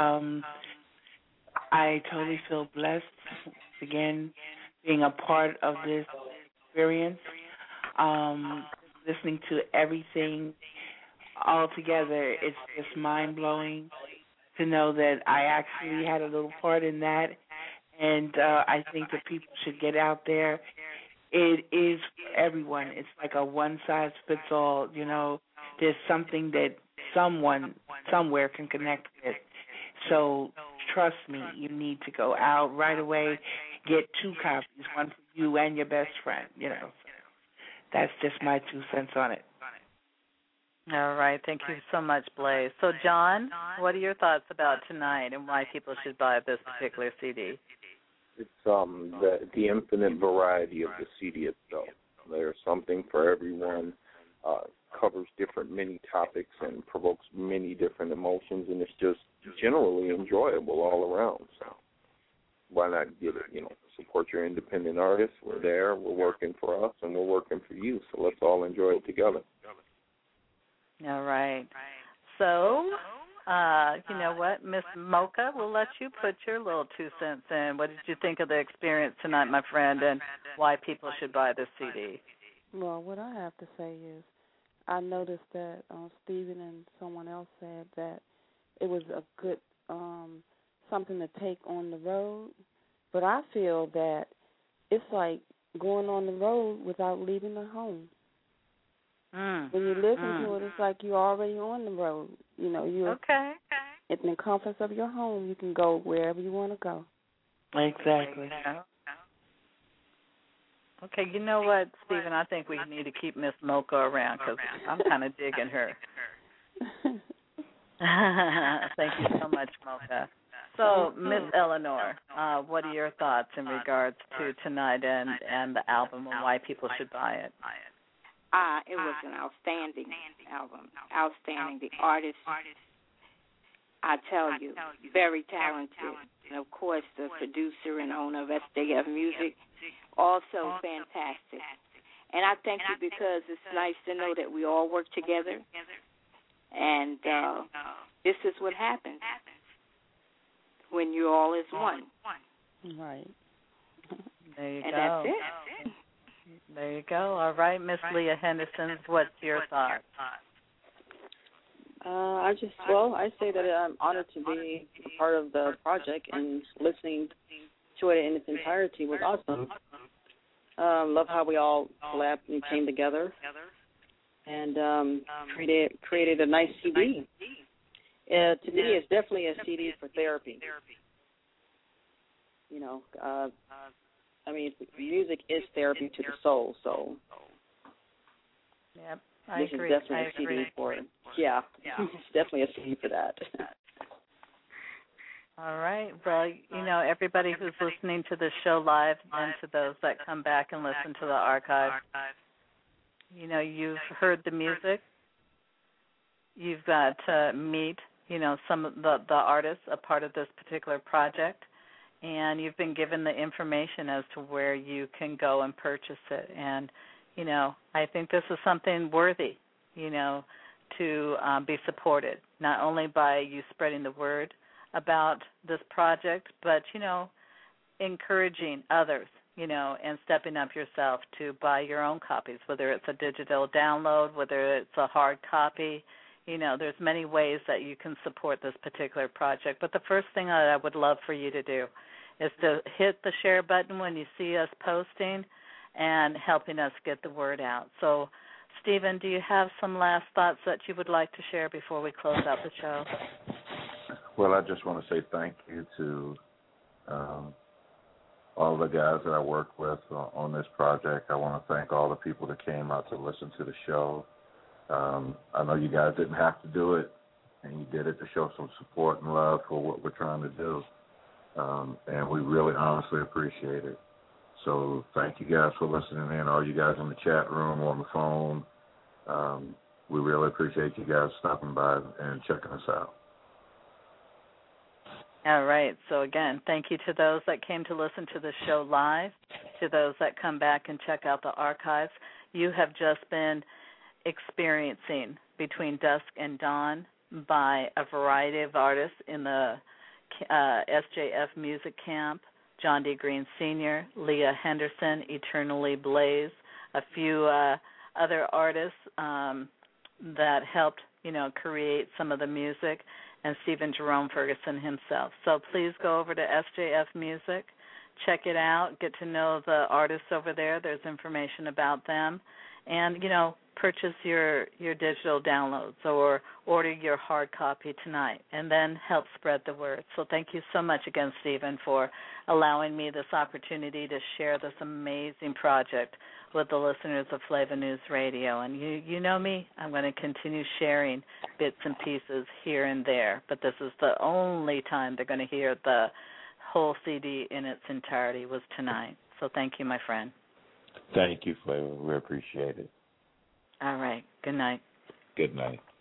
I totally feel blessed, again, being a part of this experience, listening to everything all together. It's just mind-blowing to know that I actually had a little part in that, and I think that people should get out there. It is for everyone. It's like a one-size-fits-all, you know. There's something that someone somewhere can connect with. So trust me, you need to go out right away, get 2 copies, one for you and your best friend, you know. That's just my 2 cents on it. All right. Thank you so much, Blaze. So, John, what are your thoughts about tonight and why people should buy this particular CD? It's the infinite variety of the CD itself. There's something for everyone, covers many topics and provokes many different emotions, and it's just generally enjoyable all around. So why not give it, support your independent artists? We're there, we're working for us, and we're working for you. So let's all enjoy it together. All right. So, you know what, Miss Mocha, we'll let you put your little 2 cents in. What did you think of the experience tonight, my friend, and why people should buy this CD? Well, what I have to say is I noticed that Stephen and someone else said that it was a good something to take on the road, but I feel that it's like going on the road without leaving the home. When you listen to it, it's like you're already on the road. You're in the comforts of your home. You can go wherever you want to go. Exactly. Okay, you know what, Stephen? I think we need to keep Miss Mocha around because I'm kind of digging her. Thank you so much, Mocha. So, Miss Eleanor, what are your thoughts in regards to tonight and the album and why people should buy it? It was an outstanding album. Outstanding. The artist, I tell you, very talented. And, of course, the producer and owner of SJF Music, also fantastic. And I thank you because it's nice to know that we all work together. And this is what happens when you all is one. Right. There you and go. And that's it. There you go. All right, Miss Leah Henderson, what's your thoughts? I say that I'm honored to be a part of the project, and listening to it in its entirety was awesome. Love how we all collabed and came together and created a nice CD. To me, it's definitely a CD for therapy. Music is therapy to the soul, so yep, this is definitely a CD for it. Yeah, it's definitely a CD for that. All right. Well, everybody who's listening to this show live and to those that come back and listen to the archive, you've heard the music. You've got to meet, some of the artists a part of this particular project. And you've been given the information as to where you can go and purchase it. And, I think this is something worthy, to be supported, not only by you spreading the word about this project, but, encouraging others, and stepping up yourself to buy your own copies, whether it's a digital download, whether it's a hard copy. There's many ways that you can support this particular project. But the first thing that I would love for you to do is to hit the share button when you see us posting and helping us get the word out. So, Stephen, do you have some last thoughts that you would like to share before we close out the show? Well, I just want to say thank you to all the guys that I worked with on this project. I want to thank all the people that came out to listen to the show. I know you guys didn't have to do it, and you did it to show some support and love for what we're trying to do. And we really honestly appreciate it. So thank you guys for listening in, all you guys in the chat room or on the phone. We really appreciate you guys stopping by and checking us out. All right. So, again, thank you to those that came to listen to the show live, to those that come back and check out the archives. You have just been experiencing Between Dusk and Dawn by a variety of artists in the SJF Music Camp. John D. Green Sr., Leah Henderson, Eternally Blaze, a few other artists that helped, create some of the music, and Stephen Jerome Ferguson himself. So please go over to SJF Music, check it out, get to know the artists over there. There's information about them. And, purchase your digital downloads or order your hard copy tonight, and then help spread the word. So thank you so much again, Stephen, for allowing me this opportunity to share this amazing project with the listeners of Flavor News Radio. And you know me, I'm going to continue sharing bits and pieces here and there, but this is the only time they're going to hear the whole CD in its entirety was tonight. So thank you, my friend. Thank you, Flavor. We appreciate it. All right. Good night. Good night.